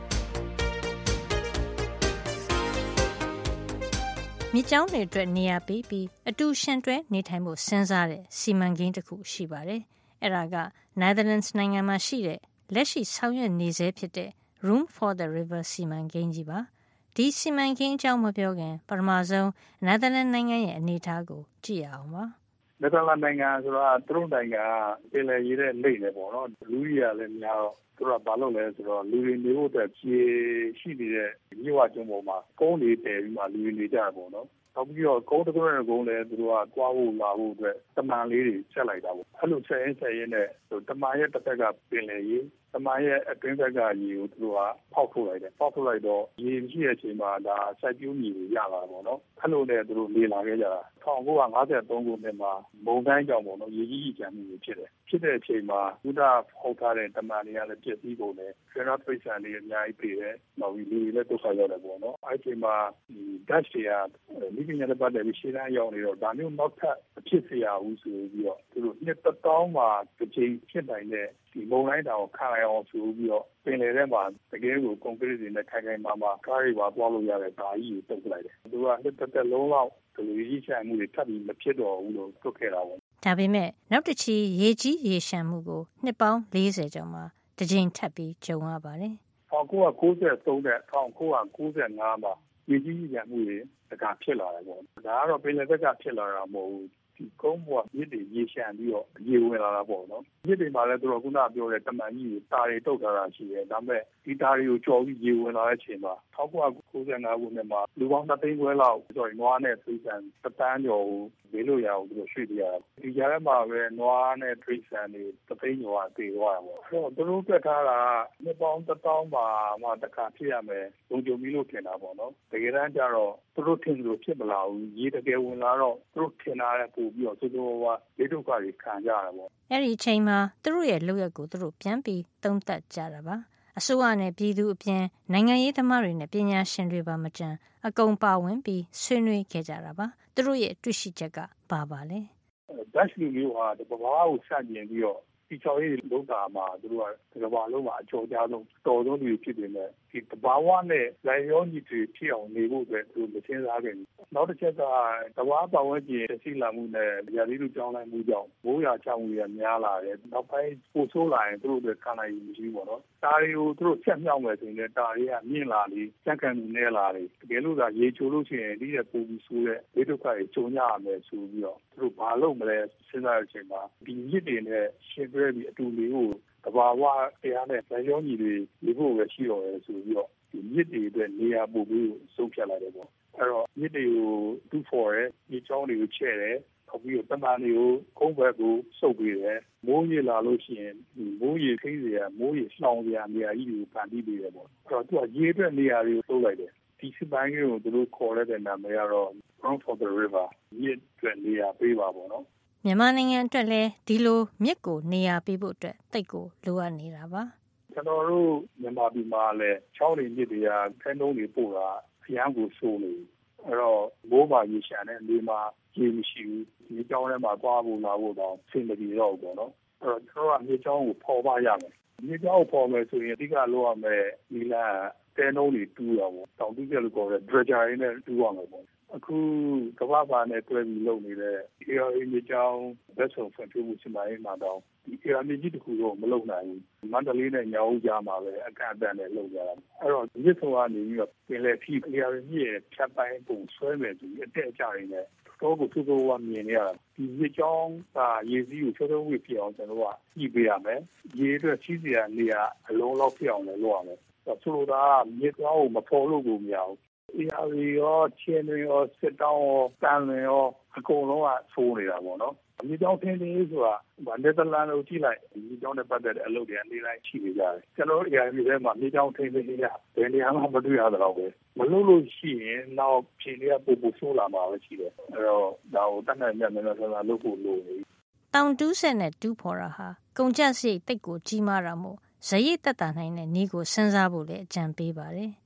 မြစ်ကြောင်းတွေအတွက်နေရာပေးပြီးအတူရှင်တွဲနေထိုင်ဖို့စဉ်းစားတဲ့စီမံကိန်းတစ်ခုရှိပါတယ်။အဲ့ဒါက Netherlands နိုင်ငံမှာရှိတဲ့လက်ရှိဆောင်ရွက်နေဆဲဖြစ်တဲ့ Room for the River စီမံကိန်းကြီးပါ။ဒီစီမံကိန်းအကြောင်းမပြောခင်ပထမဆုံး Netherlands နိုင်ငံရဲ့အနေအထားကိုကြည့်ရအောင်ပါ။ Netherlands နိုင်ငံဆိုတာသူတို့နိုင်ငံကပင်လယ်ရေတဲ့လိမ့်နေပေါ့နော်။လူကြီးကလည်းများတော့သူတို့ကဘာလုပ်လဲဆိုတော့လူတွေနေဖို့အတွက်ဖြေရှိနေတဲ့မြို့ဝကျွန်းပေါ်မှာကုန်းတွေတည်ပြီးမှလူတွေနေကြတာပေါ့နော်။နောက်ပြီးတော့ကုန်းတစ်ခုနဲ့ကုန်းလည်းသူတို့ကတွားဖို့လာဖို့အတွက်တမန်လေးတွေဆက်လိုက်တာပေါ့။အဲ့လိုဆက်ရင်ဆက်ရင်နဲ့တမန်ရဲ့တစ်ဖက်ကပင်လယ်ရေတမန်ရဲ့အတွင်းဘက်ကရေကိုသူတို့ကဖောက်ထုတ်လိုက်တယ်။ဖောက်ထုတ်လိုက်တော့ရေရှိတဲ့အချိန်မှာဒါစိုက်ပျိုးမြေတွေရလာပေါ့နော်။အဲ့လိုနဲ့သူတို့နေလာခဲ့ကြတာ။၁၉၅၃ခုနှစ်မှာမုန်တိုင်းကြောင့်ပေါ့နော်ရေကြီးကြီးကြမ်းမှုတွေဖြစ်တယ်။ဖြစ်တဲ့အချိန်မှာဥဒဖောက်ထားတဲ့တမန်တွေကလည်းပြည့်စည်ကုန်တယ်။ကျနော်ပိဿာလေးအများကြီးပြည်တယ်။နောက်ပြီးလူတွေလည်းဒုက္ခရောက်တယ်ပေါ့နော်။အဲ့ဒီအချိန်မှာဒီ Dutch တွေကမိခင်ရတဲ့ပတ်သက်ပြီးရှင်းတန်းရောက်နေတော့ဒါမျိုးနောက်ထပ်အဖြစ်เสียဘူးဆိုပြီးတော့သူတို့နှစ်တစ်တောင်းမှာတစ်ချိန်ဖြစ်နိုင်တဲ့ဒီမုန်တိုင်းတောင်ခံရအောင်ဆိုပြီးတော့ပင်လယ်ထဲမှာတကယ်ကိုကွန်ကရစ်တွေနဲ့ခိုင်ခိုင်မာမာကားတွေပါသွားလို့ရတဲ့ဓာကြီးကိုတုတ်လိုက်တယ်။သူကနှစ်တစ်သက်လုံးလောက်ဒီလိုကြီးချမ်းမှုတွေထပ်ပြီးမဖြစ်တော့ဘူးလို့တွက်ခဲ့တာပေါ့။ဒါပေမဲ့နောက်တစ်ချီရေကြီးရေရှမ်းမှုကိုနှစ်ပေါင်း၄၀ကျော်မှာတစ်ကြိမ်ထပ်ပြီးကြုံရပါတယ်။၁၉၉၃နဲ့၁၉၉၅မှာရေကြီးရေရှမ်းမှုတွေတခါဖြစ်လာတယ်ပေါ့။ဒါကတော့ပင်လယ်ဘက်ကဖြစ်လာတာမဟုတ်ဘူး။ဒီကုန်းပေါ်မြစ်တွေရေရှမ်းပြီးတော့ရေဝင်လာတာပေါ့နော်မြစ်တွေမှာလည်းသူတို့ခုနပြောတဲ့တမန်ကြီးတွေတာတွေတုတ်ထားတာရှိတယ်ဒါပေမဲ့ဒီတာတွေကိုကြော်ပြီးရေဝင်လာတဲ့အချိန်မှာ၁၉၉၅ခုနှစ်မှာလူပေါင်းတစ်သိန်းခွဲလောက်ဆိုရင်နွားနဲ့သိန်းတစ်တန်းကျော်ကိုဘေးလို့ရအောင်သူတို့ရွှေ့ပြရတာဒီကြားထဲမှာပဲနွားနဲ့သိန်းဆန်တွေတစ်သိန်းကျော်ကတည်သွားတာပေါ့အဲ့တော့သူတို့ပြတ်ထားတာနှစ်ပေါင်းတစ်တောင်းမှာမှတစ်ခါဖြစ်ရမယ်လုံခြုံပြီးလို့ထင်တာပေါ့နော်တကယ်တမ်းကျတော့သူတို့ထင်လို့ဖြစ်မလာဘူးရေတကယ်ဝင်လာတော့သူတို့ထင်တာတဲ့ပို့ပြီးတော့သူတို့ကဒေတုခါတွေခံကြရတာပေါ့အဲ့ဒီအချိန်မှာသူတို့ရဲ့လုပ်ရက်ကိုသူတို့ပြန်ပြီးသုံးသပ်ကြတာပါအစိုးရနဲ့ပြည်သူအပြင်နိုင်ငံရေးသမားတွေနဲ့ပညာရှင်တွေပါမကြံအကုန်ပါဝင်ပြီးဆွေးနွေးခဲ့ကြတာပါသူတို့ရဲ့တွေ့ရှိချက်ကဘာပါလဲဒက်လူမျိုးဟာဒီပဘာကိုစတင်ပြီးတော့ဒီချော်ရေးလုံးတာမှာသူတို့ကဒီဘာလုံးမှာအကျော်ကြားဆုံးတော်ဆုံးတွေဖြစ်နေတယ်ဒီတဘာဝနဲ့လိုက်ရောညီတွေဖြစ်အောင်နေဖို့အတွက်သူမစင်းစားခဲ့ဘူးနောက်တစ်ချက်ကတဘာပတ်ဝန်းကျင်သိလာမှုနဲ့ရာသီဥတုကြောင်းလိုက်မှုကြောင့်မိုးရွာချောင်းတွေများလာတယ်နောက်ပိုင်းပိုဆိုးလာရင်သူတို့တွေခံနိုင်ရမရှိဘူးပေါ့နော်တာတွေကိုသူတို့ချက်မြောက်မယ်ဆိုရင်တာတွေကမြင့်လာပြီးစက်ကန်မှုနဲ့လာတယ်တကယ်လို့သာရေချိုလို့ရှိရင်ဒီရဲ့ပုံပြီးဆိုးတဲ့ဒေတုခတွေဂျုံရရမယ်ဆိုပြီးတော့သူတို့ဘာလုပ်မလဲစဉ်းစားရချိန်မှာဒီမြစ်တွေနဲ့ရှင်တွဲပြီးအတူလေးကိုတဘာဝတရားနဲ့ဗယောညီတွေဒီဖို့ပဲရှိတော့ရဆိုပြီးတော့ဒီမြစ်တွေအတွက်နေရာပို့ပြီးဆုံးဖြတ်လိုက်တယ်ပေါ့အဲ့တော့မြစ်တွေကိုတူဖော်ရဲမြစ်ချောင်းတွေကိုချဲ့တယ်နောက်ပြီးတော့တမန်တွေကိုကုန်းဘက်ကိုစုပ်ပေးတယ်မိုးရေလာလို့ရှိရင်ဒီမိုးရေခိစရာမိုးရေလှောင်စရာနေရာကြီးတွေကိုဖန်တီးပေးတယ်ပေါ့အဲ့တော့သူကရေအတွက်နေရာတွေကိုသုံးလိုက်တယ်ဒီစပိုင်းကိုသူတို့ခေါ်တဲ့နာမည်ကတော့ Room for the River မြစ်အတွက်နေရာပေးပါပေါ့နော်မြန်မာနိုင်ငံအတွက်လည်းဒီလိုမြစ်ကိုနေရာပေးဖို့အတွက်တိတ်ကိုလိုအပ်နေတာပါကျွန်တော်တို့မြန်မာပြည်မှာလည်းချောင်းတွေမြစ်တွေကဖဲနှုံးတွေပို့တာအရန်ကိုဆိုးနေအဲ့တော့မိုးပါရေရှာတဲ့နေမှာရေမရှိဘူးဒီကြောင်းထဲမှာသွားဖို့လာဖို့တော့ဆင်မပြေတော့ဘူးပေါ့နော်အဲ့တော့ကျွန်တော်ကမြေကြောင်းကိုပေါ်ပါရမယ်မြေကြောင်းကိုပေါ်မယ်ဆိုရင်အဓိကလိုရမယ်ဒီလားတဲနှုံးတွေတူးတာပေါ့တောင်တူးပြလို့ခေါ်တဲ့ dredger တွေနဲ့တူးရမယ်ပေါ့အခုကမ္ဘာ့ဘာနဲ့တွဲပြီးလုပ်နေတဲ့ A R A မြေကြောင်းဘက်ဆောင်ဖွံ့ဖြိုးမှုစီမံကိန်းမှာတော့ဒီ A R A မြေကြီးတစ်ခုတော့မလုပ်နိုင်ဘူးမန္တလေးနဲ့ညောင်ဦးကြားမှာပဲအကန့်အသတ်နဲ့လုပ်ကြတာအဲ့တော့မြစ်ဆောင်ကနေပြီးတော့ပင်လယ်ဖြီး A R A မြေဖြတ်ပိုင်းပုံဆွဲမယ်ဆိုပြီးအတက်အကျရင်းနဲ့တော့ကိုသူ့ကိုယ်ကမြင်နေရတာဒီမြေကြောင်းကရေစီးကိုချိုးချိုးဝှဖြစ်အောင်ကျွန်တော်ကညှိပေးရမယ်ရေအတွက်စီးစရာနေရာအလုံးလောက်ဖြစ်အောင်လည်းလုပ်ရမယ်ဆိုလိုတာမြေကြောင်းကိုမဖော်လို့ကိုမရဘူးA R A ရောချင်းတွေရောစစ်တောင်းရောတန်လွင်ရောအကုန်လုံးကဆိုးနေတာပေါ့နော်မြေကြောင်းထင်းထင်းဆိုတာဗန်နယ်သာလန်ကိုကြည့်လိုက်မြေကြောင်းနဲ့ပတ်သက်တဲ့အလုပ်တွေအနေနဲ့ရှိနေကြတယ်ကျွန်တော်တို့ A R A ထဲမှာမြေကြောင်းထင်းထင်းရဘယ်နေရာမှမတွေ့ရတော့ပဲမလို့လို့ရှိရင်နောက်ဖြေလေးကပို့ပို့ဆိုးလာမှာပဲရှိတယ်အဲ့တော့ဒါကိုတတ်နိုင်မြတ်မြန်မြန်လုပ်ဖို့လိုနေတောင်တူးဆက်နဲ့တူးဖော်တာဟာကုန်ကျစရိတ်တိတ်ကိုကြီးမားတာမို့ဇရိတ်တက်တာနိုင်တဲ့နည်းကိုစဉ်းစားဖို့လည်းအကြံပေးပါတယ်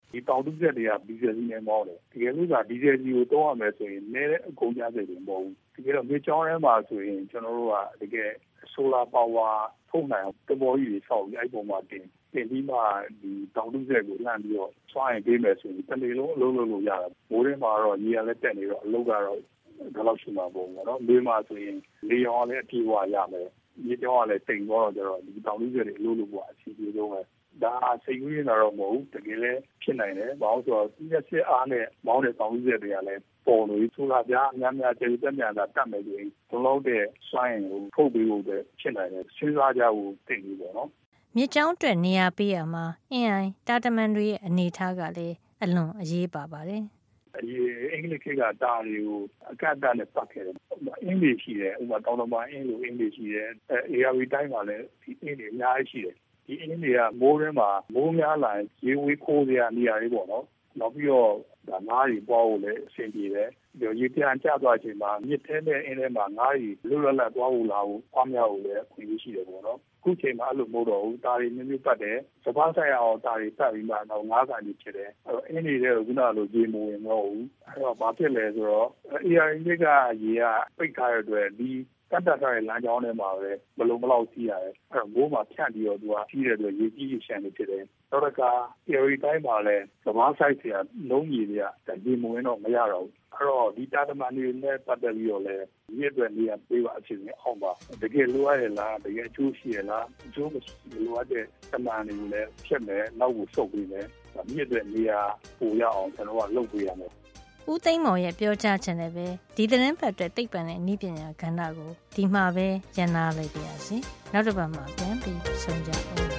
ဒီတောင်တူးချက်တွေကဒီဇယ်ကြီးနဲ့မောင်းတယ်တကယ်လို့ကဒီဇယ်ကြီးကိုတောင်းရမယ်ဆိုရင်နည်းတဲ့အကုန်ကြစိတ်တွေမဟုတ်ဘူးတကယ်တော့မြေချောင်းထဲမှာဆိုရင်ကျွန်တော်တို့ကတကယ် solar power ထုံးနိုင်တဘောကြီးတွေဆောက်ပြီးအဲ့ပုံမှာတင်တင်ပြီးမှဒီတောင်တူးချက်ကိုလှမ်းပြီးတော့စွမ်းရင်ပေးမယ်ဆိုရင်တနေ့လုံးအလုံးလုံးလို့ရတယ်မိုးထဲမှာတော့ရေရလည်းတက်နေတော့အလုပ်ကတော့ဒါလောက်ရှိမှာပေါ့နော်မေးမှဆိုရင်လေရောင်လည်းအပြေဝရမယ်မြေချောင်းကလည်းတိမ်သွားတော့ကျတော့ဒီတောင်တူးချက်တွေအလုံးလုံးပေါ့အစီအပြေဆုံးပဲဒါစိတ်ကူးရင်တော့မဟုတ်တကယ်လည်းဖြစ်နိုင်တယ်ဘာလို့ဆိုတော့ဒီရက်စစ်အားနဲ့မောင်းတဲ့တောင်တူးချက်တွေကလည်းပေါ်လို့ဆိုလာပြားအများများကျေတက်မြန်တာတတ်မယ်ဆိုရင်ဘလုံးတဲ့စွမ်းရင်ကိုထုတ်ပေးဖို့ပဲဖြစ်နိုင်တယ်စဉ်းစားကြဖို့တင်ပြီးပေါ့နော်မြစ်ကြောင်းအတွက်နေရာပေးရမှာအင်းအိုင်တာတမန်တွေရဲ့အနေထားကလည်းအလွန်အရေးပါပါတယ်အရေးအင်္ဂလိပ်ခေတ်ကတားတွေကိုအကန့်အသတ်နဲ့ပတ်ခဲ့တယ်အင်္ဂလိပ်ရှိတယ်ဥပမာတောင်တမန်အင်္ဂလိပ်အင်္ဂလိပ်ရှိတယ်အဲအေအာဝီတိုင်းမှာလည်းဒီအင်္ဂလိပ်အများကြီးရှိတယ်ဒီအင်းတွေကမိုးထဲမှာမိုးများလာရင်ရေဝေးခိုးစရာနေရာတွေပေါ့နော်နောက်ပြီးတော့ဒါငါးတွေပွားဖို့လည်းအဆင်ပြေတယ်ပြီးတော့ရေပြန်ကျသွားချိန်မှာမြစ်ထဲနဲ့အင်းထဲမှာငါးတွေလွတ်လပ်လပ်ပွားဖို့လာဖို့ပွားများဖို့လည်းအခွင့်အရေးရှိတယ်ပေါ့နော်ခုချိန်မှာအဲ့လိုမဟုတ်တော့ဘူးဒါတွေမျိုးမျိုးပတ်တယ်စပားဆိုင်အောင်ဒါတွေပတ်ပြီးမှတော့ငါးကန်ကြီးဖြစ်တယ်အဲ့တော့အင်းတွေကခုနလိုရေမဝင်တော့ဘူးအဲ့တော့ဘာဖြစ်လဲဆိုတော့အေအာအင်းကရေကပိတ်ထားရတဲ့အတွက်ဒီတတ်တတ်တဲ့လမ်းကြောင်းထဲမှာပဲဘလုံးမလောက်စီးရတယ်အဲ့တော့မိုးမှာဖြန့်ပြီးတော့သူကစီးတဲ့အတွက်ရေကြီးရေရှမ်းနေဖြစ်တယ်နောက်တစ်ခါ area တိုင်းမှာလည်းစပားဆိုင်တွေကလုံးကြီးတွေကရေမဝင်တော့မရတော့ဘူးအဲ့တော့ဒီတာတမန်တွေနဲ့ပတ်သက်ပြီးတော့လည်းဒီအတွက်နေရာပေးပါအဖြစ်နဲ့အောင်ပါတကယ်လိုရရလားတကယ်အကျိုးရှိရလားအကျိုးမရှိလိုရတဲ့တမန်တွေကိုလည်းဖြစ်မယ်နောက်ကိုစုပ်ပေးမယ်ဒီအတွက်နေရာပိုရအောင်ကျွန်တော်ကလုပ်ပေးရမယ်ဦးသိန်းမော်ရဲ့ပြောကြားချက်နဲ့ပဲဒီသတင်းပတ်အတွက်သိပ္ပံနဲ့နည်းပညာကဏ္ဍကိုဒီမှာပဲရန်နာလိုက်ပါရစေ။နောက်တစ်ပတ်မှာပြန်ပြီးဆုံကြအောင်နော်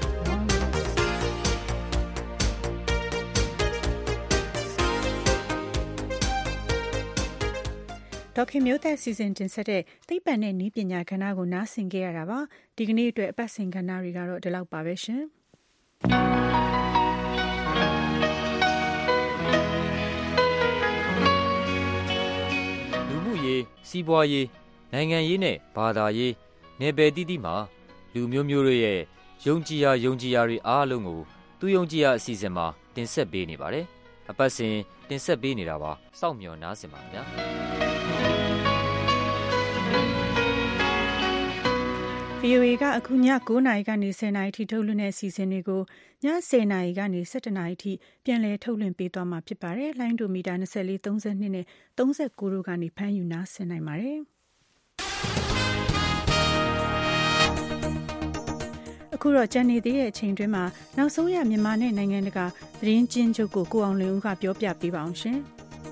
။ဒေါခင်မျိုးသက်စီစဉ်တင်ဆက်တဲ့သိပ္ပံနဲ့နည်းပညာကဏ္ဍကိုနားဆင်ကြရတာပါ။ဒီကနေ့အတွက်အပတ်စဉ်ကဏ္ဍတွေကတော့ဒီလောက်ပါပဲရှင်။စီးပွားရေးနိုင်ငံရေးနဲ့ဘာသာရေးနယ်ပယ်တည်တည်မှာလူမျိုးမျိုးတို့ရဲ့ယုံကြည်ရာယုံကြည်ရာတွေအားလုံးကိုသူယုံကြည်ရာအစီအစဉ်မှာတင်ဆက်ပေးနေပါတယ်အပတ်စဉ်တင်ဆက်ပေးနေတာပါစောင့်မျှော်နားဆင်ပါခင်ဗျာဗီအိုအေကအခုည9နာရီကနေ10နာရီထိထုတ်လွှင့်တဲ့အစီအစဉ်တွေကိုည10နာရီကနေ17နာရီထိပြန်လည်ထုတ်လွှင့်ပေးသွားမှာဖြစ်ပါတယ်။လိုင်းဒိုမီတာ24 32နဲ့39တို့ကနေဖမ်းယူနားဆင်နိုင်ပါတယ်။အခုတော့ကျန်နေသေးတဲ့အချိန်တွင်းမှာနောက်ဆုံးရမြန်မာနဲ့နိုင်ငံတကာသတင်းကျဉ်းချုပ်ကိုကိုအောင်လင်းဦးကပြောပြပေးပါအောင်ရှင်။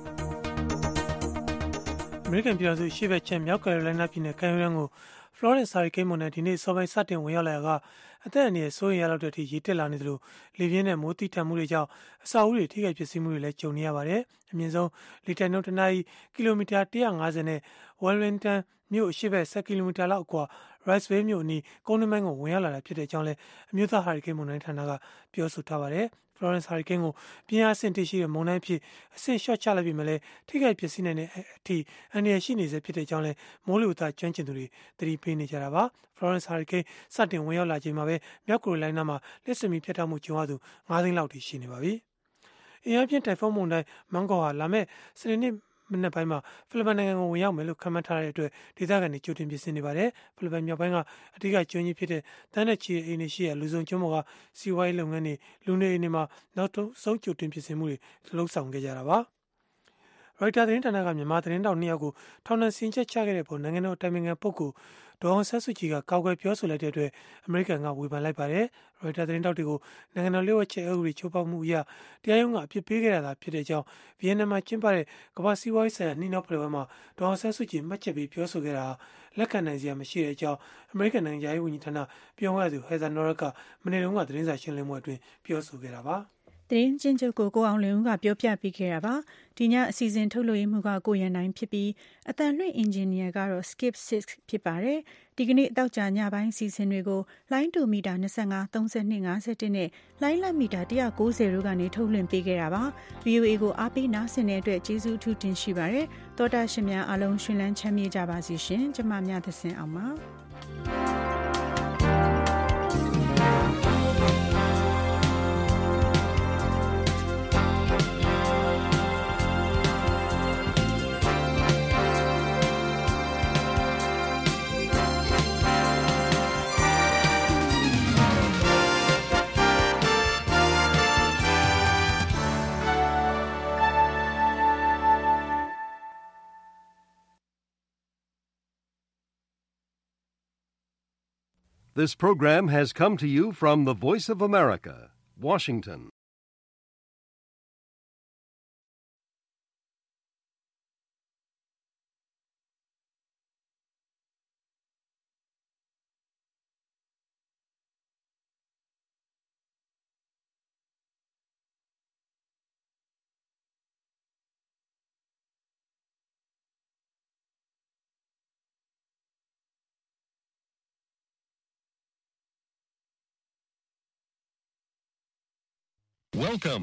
အမေရိကန်ပြည်ထောင်စုရှေ့ဘက်ခြမ်းမြောက်ကယ်ရိုလိုင်းနာပြည်နယ်ကမ်းရိုးတန်းကိုဖလော်ရက်စာရီကိန်းမွန်နဲ့ဒီနေ့စောပိုင်းစတင်ဝင်ရောက်လာကအသက်အန္တရာယ်စိုးရိမ်ရလောက်တဲ့အထိရေတက်လာနေသလိုလေပြင်းနဲ့မိုးတိထန်မှုတွေကြောင့်အဆောက်အဦတွေထိခိုက်ပျက်စီးမှုတွေလည်းကြုံနေရပါတယ်။အမြင့်ဆုံးလေတိုက်နှုန်းတစ်နာရီကီလိုမီတာone hundred fiftyနဲ့ Wellington မြို့အရှေ့ဘက်tenကီလိုမီတာလောက်အကွာ Riceville မြို့အနီးကုန်းနှမိုင်းကိုဝင်ရောက်လာတာဖြစ်တဲ့အကြောင်းလည်းအမျိုးသားဟာရီကိန်းမွန်တိုင်းဌာနကပြောဆိုထားပါတယ်။ Florence ဟာရီကိန်းကိုပြင်းအားအဆင့်တစ်ရှိတဲ့မုန်တိုင်းဖြစ်အဆင့်လျှော့ချလိုက်ပြီမဲ့လည်းထိခိုက်ပျက်စီးနိုင်တဲ့အထိအန္တရာယ်ရှိနေစေဖြစ်တဲ့အကြောင်းလည်းမိုးလေဝသကျွမ်းကျင်သူတွေသတိပေးနေကြတာပါ။ Florence ဟာရီကိန်းစတင်ဝင်ရောက်လာချိန်မှာပဲမြောက်ကယ်ရိုလိုင်းနားမှာလက်စမီဖြတ်တောက်မှုကြုံရသူfiveသိန်းလောက်ထိရှိနေပါပြီ။အင်အားပြင်းတိုင်ဖွန်းမုန်တိုင်းမန်ကောဟာလာမဲ့စနေနေ့မနေ့ပိုင်းမှာဖိလစ်ပိုင်နိုင်ငံကိုဝင်ရောက်မယ်လို့ခန့်မှန်းထားတဲ့အတွက်ဒေသခံတွေကြိုတင်ပြင်ဆင်နေပါတယ်။ဖိလစ်ပိုင်မြောက်ပိုင်းကအဓိကကျွန်းကြီးဖြစ်တဲ့တန်းနဲ့ချီအိမ်တွေရှိရာလူစုံကျွန်းပေါ်ကစီးပွားရေးလုပ်ငန်းတွေလူနေအိမ်တွေမှာနောက်ဆုံးကြိုတင်ပြင်ဆင်မှုတွေလှုပ်ဆောင်ခဲ့ကြတာပါ။ ရိုက်တာသတင်းဌာနကမြန်မာသတင်းတောက်နှစ်ယောက်ကိုထောင်ဒဏ်စီရင်ချက်ချခဲ့တဲ့ပုံနိုင်ငံတော်အတိုင်ပင်ခံပုဂ္ဂိုလ်ဒေါ်အောင်ဆန်းစုကြည်ကကောက်ွယ်ပြောဆိုလိုက်တဲ့အတွက်အမေရိကန်ကဝေဖန်လိုက်ပါတယ်။ရိုက်တာသတင်းတောက်တွေကိုနိုင်ငံတော်လျှို့ဝှက်ချက်အဥပဒေချိုးဖောက်မှုအရတရားရုံးကအပြစ်ပေးခဲ့တာဖြစ်တဲ့အကြောင်းဗီယက်နမ်မှာကျင်းပတဲ့ကမ္ဘာစီးပွားရေးဆိုင်ရာနှီးနှောဖလှယ်ပွဲမှာဒေါ်အောင်ဆန်းစုကြည်မှတ်ချက်ပေးပြောဆိုခဲ့တာလက်ခံနိုင်စရာမရှိတဲ့အကြောင်းအမေရိကန်နိုင်ငံသားရေးဝန်ကြီးဌာနပြောခွင့်ရသူဟဲဇာနော်ရက်ကမနေ့တုန်းကသတင်းစာရှင်းလင်းပွဲအတွင်းပြောဆိုခဲ့တာပါ။သတင်းကျဉ်းချုပ်ကိုကိုအောင်လင်းဦးကပြောပြပေးခဲ့တာပါဒီညအစီအစဉ်ထုတ်လွှင့်မှုကကိုရန်နိုင်ဖြစ်ပြီးအတန်လွှင့်အင်ဂျင်နီယာကတော့ Skip six ဖြစ်ပါတယ်ဒီကနေ့တောက်ကြညပိုင်းအစီအစဉ်တွေကိုလိုင်းတူမီတာtwenty-five, thirty-two, fifty-oneနဲ့လိုင်းလက်မီတာone ninetyတို့ကနေထုတ်လွှင့်ပေးခဲ့တာပါ ဗီအိုအေ ကိုအားပေးနားဆင်တဲ့အတွက်ကျေးဇူးအထူးတင်ရှိပါတယ်တောတာရှင်များအားလုံးရှင်လန်းချမ်းမြေ့ကြပါစေရှင်ကျမမြတ်သစင်အောင်ပါ This program has come to you from the Voice of America, Washington. Welcome